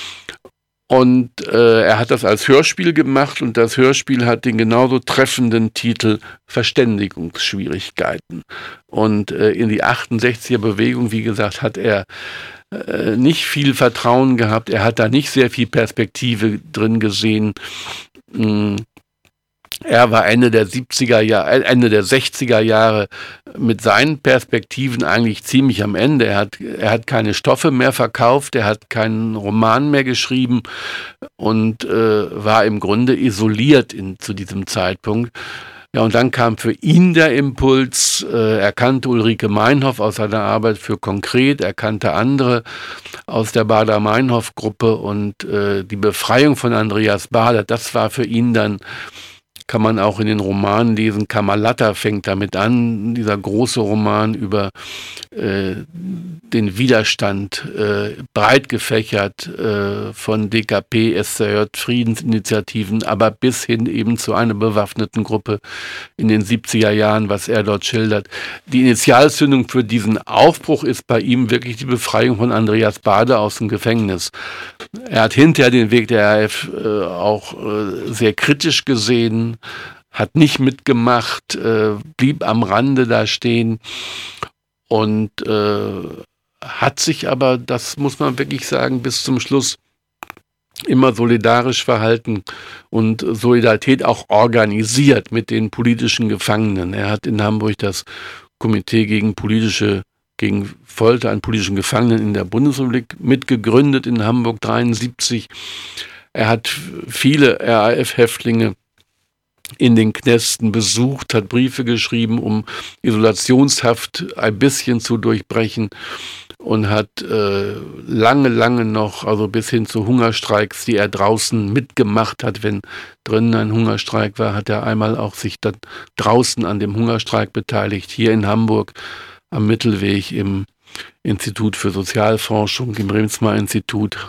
Und äh, er hat das als Hörspiel gemacht und das Hörspiel hat den genauso treffenden Titel Verständigungsschwierigkeiten. Und äh, in die achtundsechziger Bewegung, wie gesagt, hat er äh, nicht viel Vertrauen gehabt. Er hat da nicht sehr viel Perspektive drin gesehen. Mm. Er war Ende der siebziger Jahre, Ende der sechziger Jahre mit seinen Perspektiven eigentlich ziemlich am Ende. Er hat, er hat keine Stoffe mehr verkauft, er hat keinen Roman mehr geschrieben und äh, war im Grunde isoliert in, zu diesem Zeitpunkt. Ja, und dann kam für ihn der Impuls, äh, er kannte Ulrike Meinhof aus seiner Arbeit für Konkret, er kannte andere aus der Baader-Meinhof-Gruppe und äh, die Befreiung von Andreas Baader, das war für ihn dann, kann man auch in den Romanen lesen. Kamalatta fängt damit an, dieser große Roman über äh, den Widerstand, äh, breit gefächert äh, von D K P, S Z J, Friedensinitiativen, aber bis hin eben zu einer bewaffneten Gruppe in den siebziger Jahren, was er dort schildert. Die Initialzündung für diesen Aufbruch ist bei ihm wirklich die Befreiung von Andreas Baader aus dem Gefängnis. Er hat hinterher den Weg der R A F äh, auch äh, sehr kritisch gesehen, hat nicht mitgemacht, äh, blieb am Rande da stehen und äh, hat sich aber, das muss man wirklich sagen, bis zum Schluss immer solidarisch verhalten und Solidarität auch organisiert mit den politischen Gefangenen. Er hat in Hamburg das Komitee gegen politische, gegen Folter an politischen Gefangenen in der Bundesrepublik mitgegründet in Hamburg dreiundsiebzig. Er hat viele R A F-Häftlinge in den Knästen besucht, hat Briefe geschrieben, um Isolationshaft ein bisschen zu durchbrechen und hat äh, lange, lange noch, also bis hin zu Hungerstreiks, die er draußen mitgemacht hat, wenn drinnen ein Hungerstreik war, hat er einmal auch sich dann draußen an dem Hungerstreik beteiligt, hier in Hamburg am Mittelweg im Institut für Sozialforschung, im Remsmar-Institut.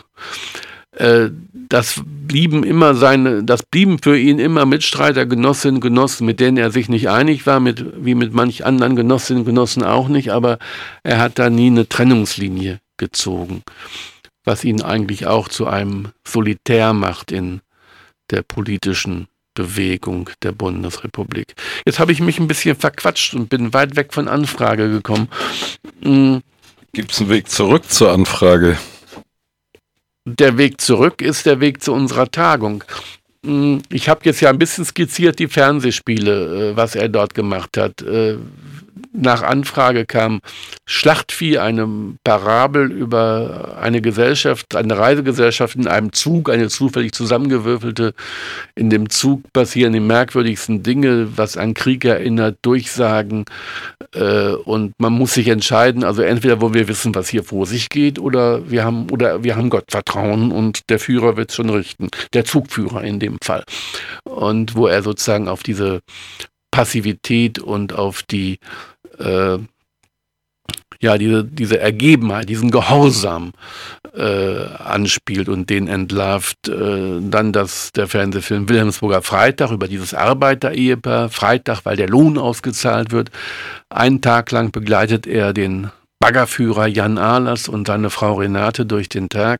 Das blieben immer seine, das blieben für ihn immer Mitstreiter, Genossinnen, Genossen, mit denen er sich nicht einig war, mit, wie mit manch anderen Genossinnen und Genossen auch nicht, aber er hat da nie eine Trennungslinie gezogen, was ihn eigentlich auch zu einem Solitär macht in der politischen Bewegung der Bundesrepublik. Jetzt habe ich mich ein bisschen verquatscht und bin weit weg von Anfrage gekommen. Hm. Gibt es einen Weg zurück zur Anfrage? Der Weg zurück ist der Weg zu unserer Tagung. Ich habe jetzt ja ein bisschen skizziert die Fernsehspiele, was er dort gemacht hat. Nach Anfrage kam Schlachtvieh, eine Parabel über eine Gesellschaft, eine Reisegesellschaft in einem Zug, eine zufällig zusammengewürfelte. In dem Zug passieren die merkwürdigsten Dinge, was an Krieg erinnert, Durchsagen. Und man muss sich entscheiden, also entweder wollen wir wissen, was hier vor sich geht, oder wir haben, oder wir haben Gott Vertrauen und der Führer wird es schon richten. Der Zugführer in dem Fall. Und wo er sozusagen auf diese Passivität und auf die äh, ja, diese, diese Ergebenheit, diesen Gehorsam äh, anspielt und den entlarvt. Äh, dann das, der Fernsehfilm Wilhelmsburger Freitag über dieses Arbeiter-Ehepaar. Freitag, weil der Lohn ausgezahlt wird. Einen Tag lang begleitet er den Baggerführer Jan Ahlers und seine Frau Renate durch den Tag.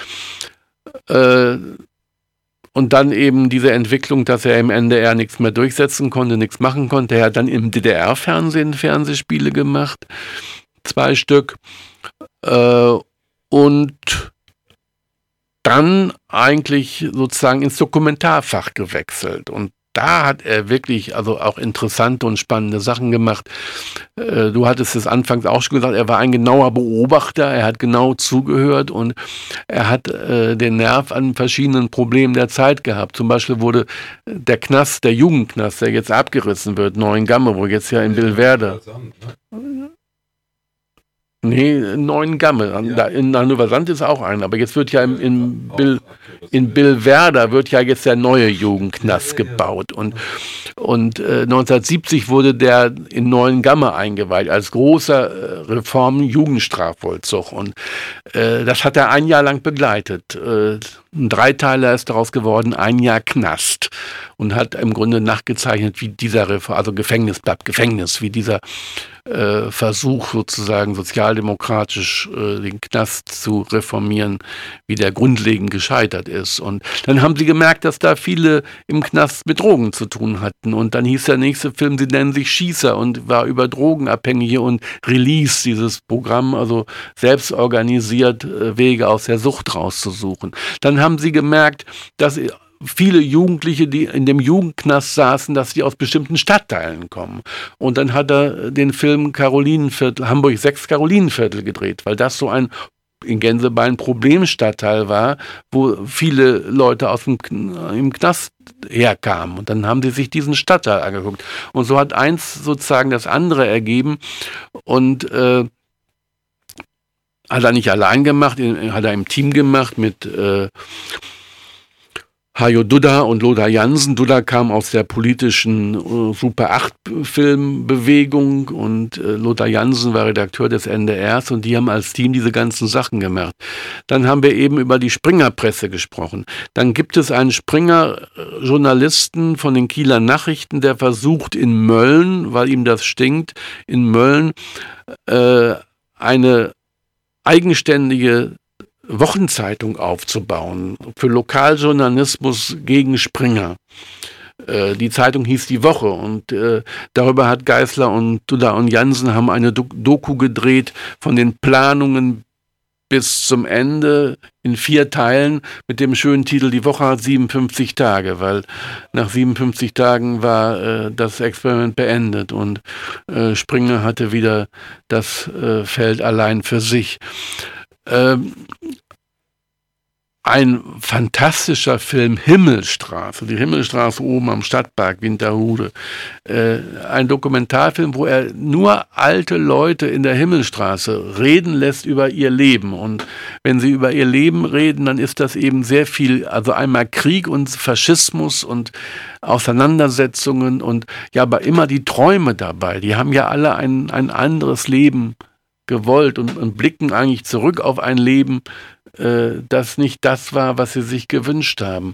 Äh, Und dann eben diese Entwicklung, dass er im N D R nichts mehr durchsetzen konnte, nichts machen konnte. Er hat dann im D D R-Fernsehen Fernsehspiele gemacht, zwei Stück. Äh, und dann eigentlich sozusagen ins Dokumentarfach gewechselt. Und da hat er wirklich also auch interessante und spannende Sachen gemacht. Äh, du hattest es anfangs auch schon gesagt, er war ein genauer Beobachter, er hat genau zugehört und er hat äh, den Nerv an verschiedenen Problemen der Zeit gehabt. Zum Beispiel wurde der Knast, der Jugendknast, der jetzt abgerissen wird, Neuengamme, wo jetzt ja in Billwerder. Nee, Neuengamme. Ja. In Hannover-Sand ist auch ein, aber jetzt wird ja in, in, Bill, in Billwerder wird ja jetzt der neue Jugendknast gebaut. Und, und äh, neunzehnhundertsiebzig wurde der in Neuengamme eingeweiht als großer äh, Reform-Jugendstrafvollzug. Und äh, das hat er ein Jahr lang begleitet. Äh, ein Dreiteiler ist daraus geworden, ein Jahr Knast. Und hat im Grunde nachgezeichnet, wie dieser Reform, also Gefängnis bleibt Gefängnis, wie dieser äh, Versuch sozusagen sozialdemokratisch äh, den Knast zu reformieren, wie der grundlegend gescheitert ist. Und dann haben sie gemerkt, dass da viele im Knast mit Drogen zu tun hatten. Und dann hieß der nächste Film, sie nennen sich Schießer und war über Drogenabhängige und Release, dieses Programm, also selbst organisiert, äh, Wege aus der Sucht rauszusuchen. Dann haben sie gemerkt, dass viele Jugendliche, die in dem Jugendknast saßen, dass die aus bestimmten Stadtteilen kommen. Und dann hat er den Film Karolinenviertel, Hamburg sechs Karolinenviertel gedreht, weil das so ein in Gänsebein Problemstadtteil war, wo viele Leute aus dem im Knast herkamen. Und dann haben sie sich diesen Stadtteil angeguckt. Und so hat eins sozusagen das andere ergeben. Und äh, hat er nicht allein gemacht, hat er im Team gemacht mit äh, Hajo Duda und Lothar Jansen. Duda kam aus der politischen uh, Super acht Filmbewegung und äh, Lothar Jansen war Redakteur des N D Rs und die haben als Team diese ganzen Sachen gemacht. Dann haben wir eben über die Springer-Presse gesprochen. Dann gibt es einen Springer-Journalisten von den Kieler Nachrichten, der versucht in Mölln, weil ihm das stinkt, in Mölln äh, eine eigenständige Wochenzeitung aufzubauen für Lokaljournalismus gegen Springer. Äh, die Zeitung hieß Die Woche und äh, darüber hat Geisler und Duda und Jansen haben eine Doku gedreht von den Planungen bis zum Ende in vier Teilen mit dem schönen Titel Die Woche hat siebenundfünfzig Tage, weil nach siebenundfünfzig Tagen war äh, das Experiment beendet und äh, Springer hatte wieder das äh, Feld allein für sich. Ähm, Ein fantastischer Film, Himmelstraße, die Himmelstraße oben am Stadtpark Winterhude. Äh, ein Dokumentarfilm, wo er nur alte Leute in der Himmelstraße reden lässt über ihr Leben. Und wenn sie über ihr Leben reden, dann ist das eben sehr viel, also einmal Krieg und Faschismus und Auseinandersetzungen und ja, aber immer die Träume dabei. Die haben ja alle ein, ein anderes Leben gewollt und, und blicken eigentlich zurück auf ein Leben, das nicht das war, was sie sich gewünscht haben.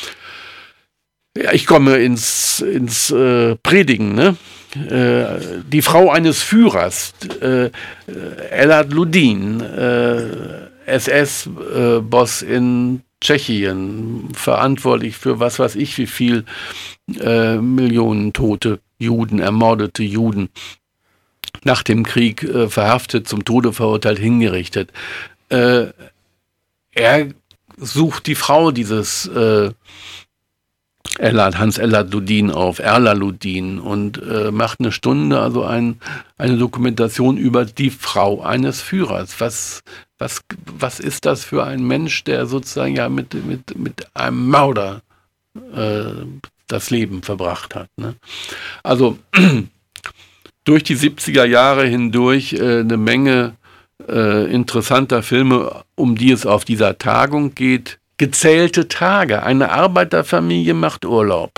Ja, ich komme ins, ins äh, Predigen, ne? Äh, die Frau eines Führers, äh, Elad Ludin, äh, S S-Boss in Tschechien, verantwortlich für was weiß ich wie viel äh, Millionen tote Juden, ermordete Juden, nach dem Krieg äh, verhaftet, zum Tode verurteilt, hingerichtet. Äh, Er sucht die Frau dieses äh, Elad, Hans-Elad Ludin auf, Erla Ludin, und äh, macht eine Stunde, also ein, eine Dokumentation über die Frau eines Führers. Was, was, was ist das für ein Mensch, der sozusagen ja mit, mit, mit einem Mörder äh, das Leben verbracht hat, ne? Also durch die siebziger Jahre hindurch äh, eine Menge Äh, interessanter Filme, um die es auf dieser Tagung geht. Gezählte Tage. Eine Arbeiterfamilie macht Urlaub.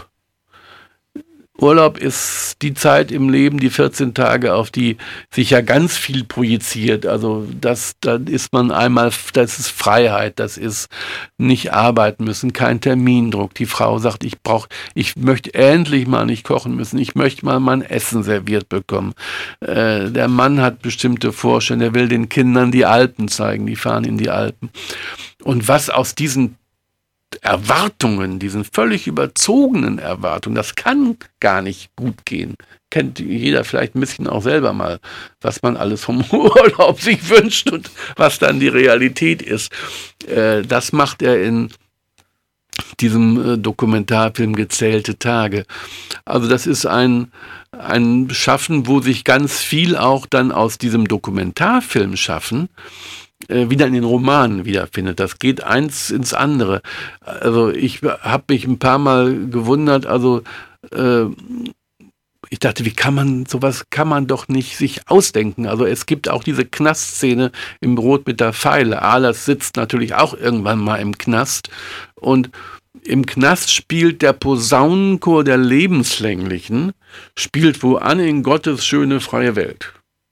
Urlaub ist die Zeit im Leben, die vierzehn Tage, auf die sich ja ganz viel projiziert. Also das, da ist man einmal, das ist Freiheit, das ist nicht arbeiten müssen, kein Termindruck. Die Frau sagt, ich brauche, ich möchte endlich mal nicht kochen müssen, ich möchte mal mein Essen serviert bekommen. Äh, der Mann hat bestimmte Vorstellungen, der will den Kindern die Alpen zeigen, die fahren in die Alpen. Und was aus diesen Erwartungen, diesen völlig überzogenen Erwartungen, das kann gar nicht gut gehen. Kennt jeder vielleicht ein bisschen auch selber mal, was man alles vom Urlaub sich wünscht und was dann die Realität ist. Äh, das macht er in diesem äh, Dokumentarfilm Gezählte Tage. Also das ist ein, ein Schaffen, wo sich ganz viel auch dann aus diesem Dokumentarfilm schaffen, wieder in den Romanen wiederfindet. Das geht eins ins andere. Also ich habe mich ein paar Mal gewundert, also äh, ich dachte, wie kann man, sowas kann man doch nicht sich ausdenken. Also es gibt auch diese Knastszene im Brot mit der Feile. Ahlers sitzt natürlich auch irgendwann mal im Knast und im Knast spielt der Posaunenchor der Lebenslänglichen, spielt wo an in Gottes schöne freie Welt.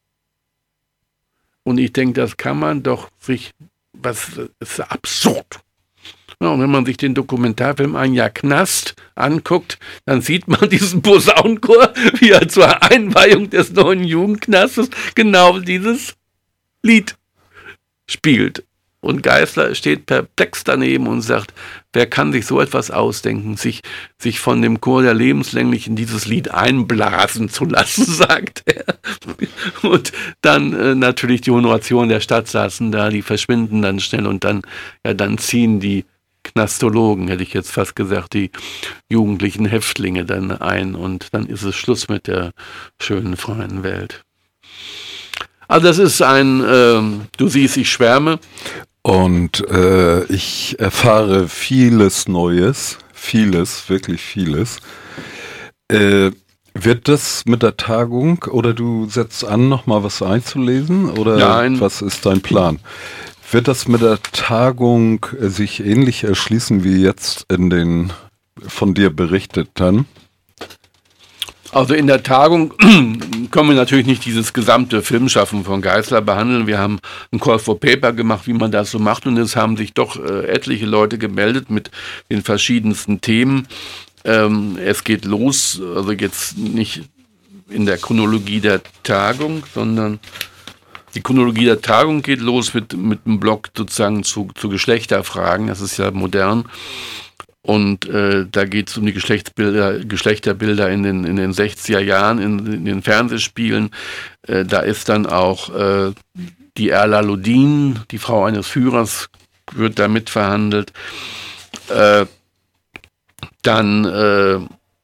Und ich denke, das kann man doch sich, was ist absurd. Ja, und wenn man sich den Dokumentarfilm Ein Jahr Knast anguckt, dann sieht man diesen Posaunenchor, wie er zur Einweihung des neuen Jugendknastes genau dieses Lied spielt. Und Geisler steht perplex daneben und sagt, wer kann sich so etwas ausdenken, sich, sich von dem Chor der Lebenslänglichen dieses Lied einblasen zu lassen, sagt er. Und dann äh, natürlich die Honoration der Stadt saßen da, die verschwinden dann schnell und dann, ja, dann ziehen die Knastologen, hätte ich jetzt fast gesagt, die jugendlichen Häftlinge dann ein und dann ist es Schluss mit der schönen freien Welt. Also das ist ein, äh, du siehst, ich schwärme. Und äh, ich erfahre vieles Neues, vieles, wirklich vieles. Äh, wird das mit der Tagung oder du setzt an, nochmal was einzulesen? Oder Nein. Was ist dein Plan? Wird das mit der Tagung äh, sich ähnlich erschließen wie jetzt in den von dir berichteten? Also in der Tagung können wir natürlich nicht dieses gesamte Filmschaffen von Geisler behandeln. Wir haben ein Call for Paper gemacht, wie man das so macht. Und es haben sich doch äh, etliche Leute gemeldet mit den verschiedensten Themen. Ähm, es geht los, also jetzt nicht in der Chronologie der Tagung, sondern die Chronologie der Tagung geht los mit, mit einem Blog sozusagen zu, zu Geschlechterfragen. Das ist ja modern. Und äh, da geht es um die Geschlechtsbilder, Geschlechterbilder in den, in den sechziger Jahren, in, in den Fernsehspielen. Äh, da ist dann auch äh, die Erla Ludin, die Frau eines Führers, wird da mitverhandelt. Äh, dann äh,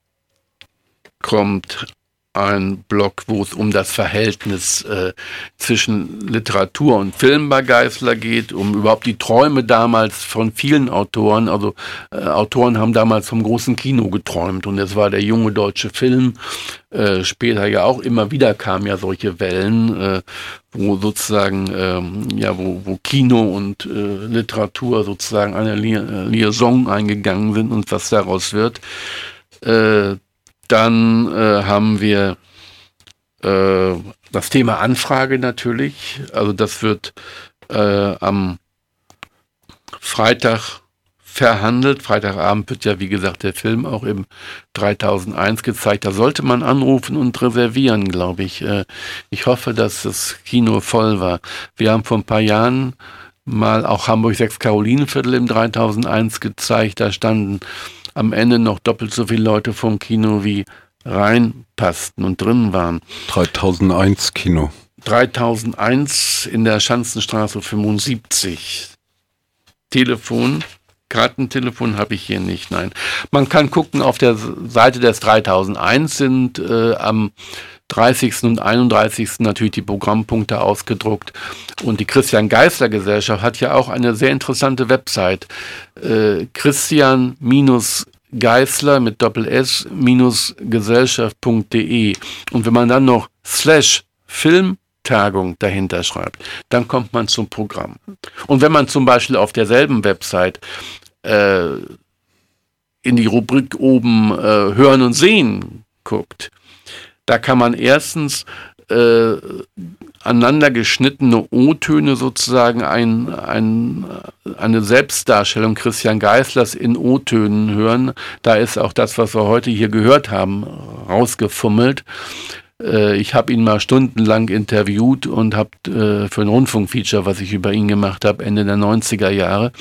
kommt ein Block, wo es um das Verhältnis äh, zwischen Literatur und Film bei Geisler geht, um überhaupt die Träume damals von vielen Autoren. Also äh, Autoren haben damals vom großen Kino geträumt und es war der junge deutsche Film. Äh, später ja auch immer wieder kamen ja solche Wellen, äh, wo sozusagen ähm, ja wo, wo Kino und äh, Literatur sozusagen eine Li- Liaison eingegangen sind und was daraus wird. Äh, Dann äh, haben wir äh, das Thema Anfrage natürlich. Also das wird äh, am Freitag verhandelt. Freitagabend wird ja, wie gesagt, der Film auch im dreitausendeins gezeigt. Da sollte man anrufen und reservieren, glaube ich. Äh, ich hoffe, dass das Kino voll war. Wir haben vor ein paar Jahren mal auch Hamburg sechs Karolinenviertel im dreitausendeins gezeigt. Da standen am Ende noch doppelt so viele Leute vom Kino wie reinpassten und drin waren. dreitausendeins Kino. dreitausendeins in der Schanzenstraße fünfundsiebzig. Telefon, Kartentelefon habe ich hier nicht, nein. Man kann gucken, auf der Seite des dreitausendeins sind äh, am dreißigsten und einunddreißigsten natürlich die Programmpunkte ausgedruckt. Und die Christian Geisler Gesellschaft hat ja auch eine sehr interessante Website. Äh, Christian Geisler mit Doppel-S minus Gesellschaft punkt de. Und wenn man dann noch slash Filmtagung dahinter schreibt, dann kommt man zum Programm. Und wenn man zum Beispiel auf derselben Website äh, in die Rubrik oben äh, Hören und Sehen guckt, da kann man erstens äh, aneinander geschnittene O-Töne sozusagen ein, ein, eine Selbstdarstellung Christian Geislers in O-Tönen hören. Da ist auch das, was wir heute hier gehört haben, rausgefummelt. Äh, ich habe ihn mal stundenlang interviewt und habe äh, für ein Rundfunkfeature, was ich über ihn gemacht habe, Ende der neunziger Jahre.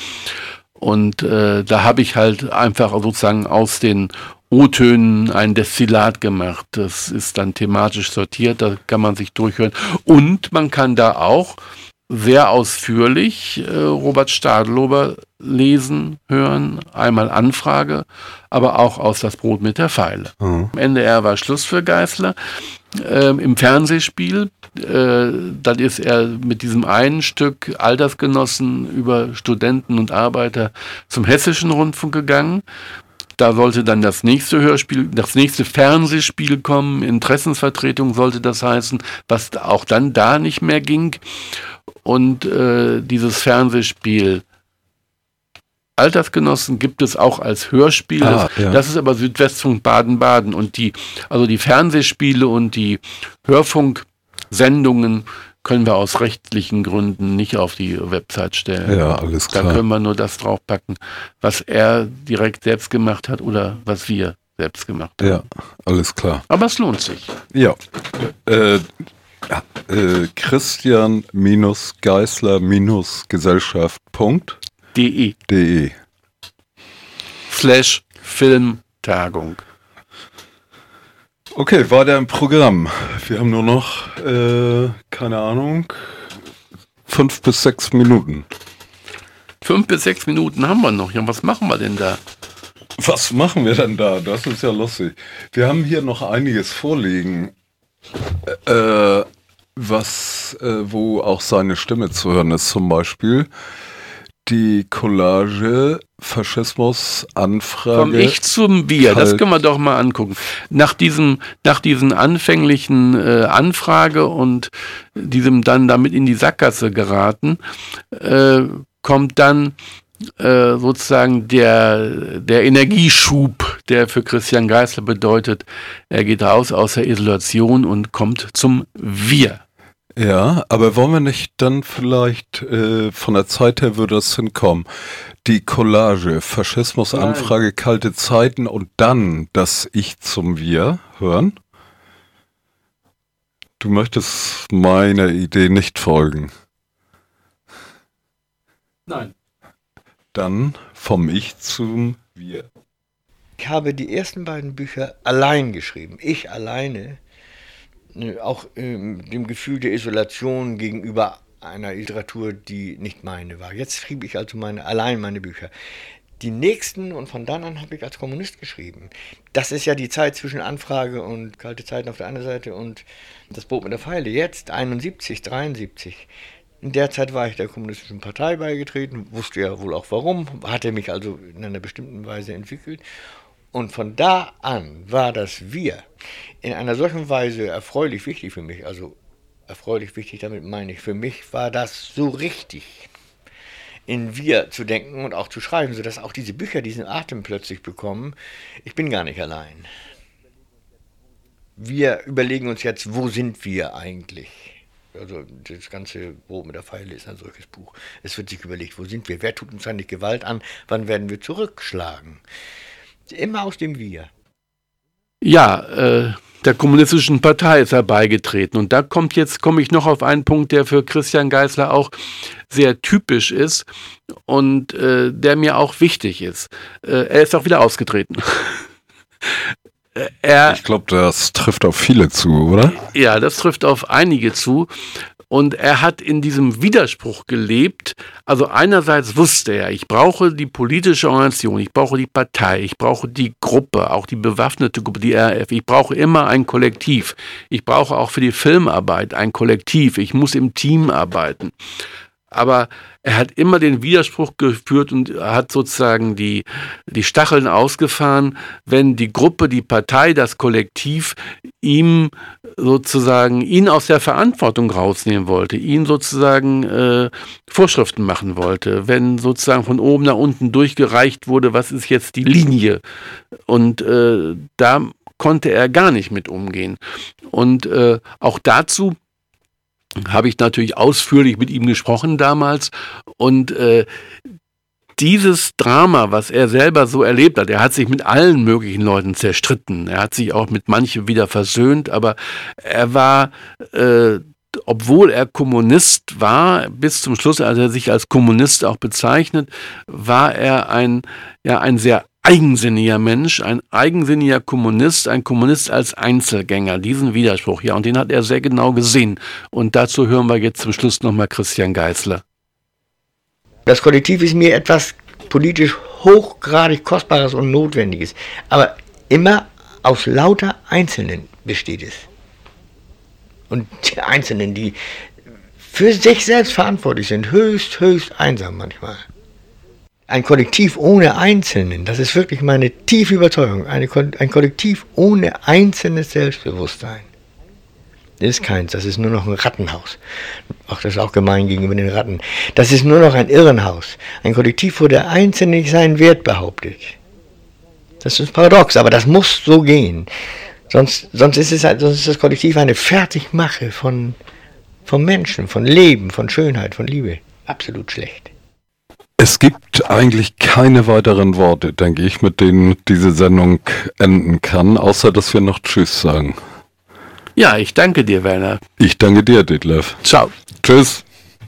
Und äh, da habe ich halt einfach sozusagen aus den O-Tönen ein Destillat gemacht. Das ist dann thematisch sortiert, da kann man sich durchhören. Und man kann da auch sehr ausführlich äh, Robert Stadelober lesen, hören, einmal Anfrage, aber auch aus Das Brot mit der Feile. Mhm. Am Ende er war Schluss für Geisler. Ähm, im Fernsehspiel, äh, dann ist er mit diesem einen Stück Altersgenossen über Studenten und Arbeiter zum Hessischen Rundfunk gegangen. Da sollte dann das nächste Hörspiel, das nächste Fernsehspiel kommen, Interessensvertretung sollte das heißen, was auch dann da nicht mehr ging. Und äh, dieses Fernsehspiel Altersgenossen gibt es auch als Hörspiel. Ah, das, ja. das ist aber Südwestfunk Baden-Baden. Und die, also die Fernsehspiele und die Hörfunksendungen können wir aus rechtlichen Gründen nicht auf die Website stellen. Ja, alles klar. Da können wir nur das draufpacken, was er direkt selbst gemacht hat oder was wir selbst gemacht haben. Ja, alles klar. Aber es lohnt sich. Ja. Äh, äh, Christian-Geisler-Gesellschaft punkt de de slash Filmtagung. Okay, weiter im Programm. Wir haben nur noch, äh, keine Ahnung, fünf bis sechs Minuten. Fünf bis sechs Minuten haben wir noch. Ja, was machen wir denn da? Was machen wir denn da? Das ist ja lustig. Wir haben hier noch einiges vorliegen, äh, was, äh, wo auch seine Stimme zu hören ist. Zum Beispiel die Collage Faschismus Anfrage. Vom Ich zum Wir, das können wir doch mal angucken. Nach diesem, nach diesen anfänglichen äh, Anfrage und diesem dann damit in die Sackgasse geraten, äh, kommt dann äh, sozusagen der, der Energieschub, der für Christian Geisler bedeutet, er geht raus aus der Isolation und kommt zum Wir. Ja, aber wollen wir nicht dann vielleicht, äh, von der Zeit her würde das hinkommen, die Collage, Faschismus, Nein. Anfrage, kalte Zeiten und dann das Ich zum Wir hören? Du möchtest meiner Idee nicht folgen. Nein. Dann vom Ich zum Wir. Ich habe die ersten beiden Bücher allein geschrieben. Ich alleine. Auch ähm, dem Gefühl der Isolation gegenüber einer Literatur, die nicht meine war. Jetzt schrieb ich also meine, allein meine Bücher. Die nächsten, und von dann an habe ich als Kommunist geschrieben. Das ist ja die Zeit zwischen Anfrage und Kalte Zeiten auf der anderen Seite und das Boot mit der Pfeile. Jetzt einundsiebzig, dreiundsiebzig. In der Zeit war ich der Kommunistischen Partei beigetreten, wusste ja wohl auch warum, hatte mich also in einer bestimmten Weise entwickelt. Und von da an war das Wir in einer solchen Weise erfreulich wichtig für mich. Also erfreulich wichtig, damit meine ich, für mich war das so richtig, in Wir zu denken und auch zu schreiben, sodass auch diese Bücher diesen Atem plötzlich bekommen. Ich bin gar nicht allein. Wir überlegen uns jetzt, wo sind wir eigentlich? Also das ganze Boot mit der Pfeile ist ein solches Buch. Es wird sich überlegt, wo sind wir? Wer tut uns eigentlich Gewalt an? Wann werden wir zurückschlagen? Immer aus dem Wir. Ja, äh, der Kommunistischen Partei ist er beigetreten. Und da kommt jetzt, komme ich noch auf einen Punkt, der für Christian Geisler auch sehr typisch ist und äh, der mir auch wichtig ist. Äh, er ist auch wieder ausgetreten. er, ich glaube, das trifft auf viele zu, oder? Ja, das trifft auf einige zu. Und er hat in diesem Widerspruch gelebt. Also einerseits wusste er, ich brauche die politische Organisation, ich brauche die Partei, ich brauche die Gruppe, auch die bewaffnete Gruppe, die R A F. Ich brauche immer ein Kollektiv. Ich brauche auch für die Filmarbeit ein Kollektiv. Ich muss im Team arbeiten. Aber er hat immer den Widerspruch geführt und hat sozusagen die, die Stacheln ausgefahren, wenn die Gruppe, die Partei, das Kollektiv ihm sozusagen, ihn aus der Verantwortung rausnehmen wollte, ihn sozusagen äh, Vorschriften machen wollte, wenn sozusagen von oben nach unten durchgereicht wurde, was ist jetzt die Linie? Und äh, da konnte er gar nicht mit umgehen. Und äh, auch dazu habe ich natürlich ausführlich mit ihm gesprochen damals und äh, dieses Drama, was er selber so erlebt hat, er hat sich mit allen möglichen Leuten zerstritten, er hat sich auch mit manchen wieder versöhnt, aber er war, äh, obwohl er Kommunist war, bis zum Schluss, als er sich als Kommunist auch bezeichnet, war er ein, ja, ein sehr eigensinniger Mensch, ein eigensinniger Kommunist, ein Kommunist als Einzelgänger, diesen Widerspruch, ja, und den hat er sehr genau gesehen. Und dazu hören wir jetzt zum Schluss nochmal Christian Geisler. Das Kollektiv ist mir etwas politisch hochgradig Kostbares und Notwendiges, aber immer aus lauter Einzelnen besteht es. Und die Einzelnen, die für sich selbst verantwortlich sind, höchst, höchst einsam manchmal. Ein Kollektiv ohne Einzelnen, das ist wirklich meine tiefe Überzeugung, eine, ein Kollektiv ohne einzelnes Selbstbewusstsein. Das ist keins, das ist nur noch ein Rattenhaus. Ach, das ist auch gemein gegenüber den Ratten. Das ist nur noch ein Irrenhaus. Ein Kollektiv, wo der Einzelne nicht seinen Wert behauptet. Das ist paradox, aber das muss so gehen. Sonst, sonst, ist, es, sonst ist das Kollektiv eine Fertigmache von, von Menschen, von Leben, von Schönheit, von Liebe. Absolut schlecht. Es gibt eigentlich keine weiteren Worte, denke ich, mit denen diese Sendung enden kann, außer dass wir noch Tschüss sagen. Ja, ich danke dir, Werner. Ich danke dir, Detlef. Ciao. Tschüss.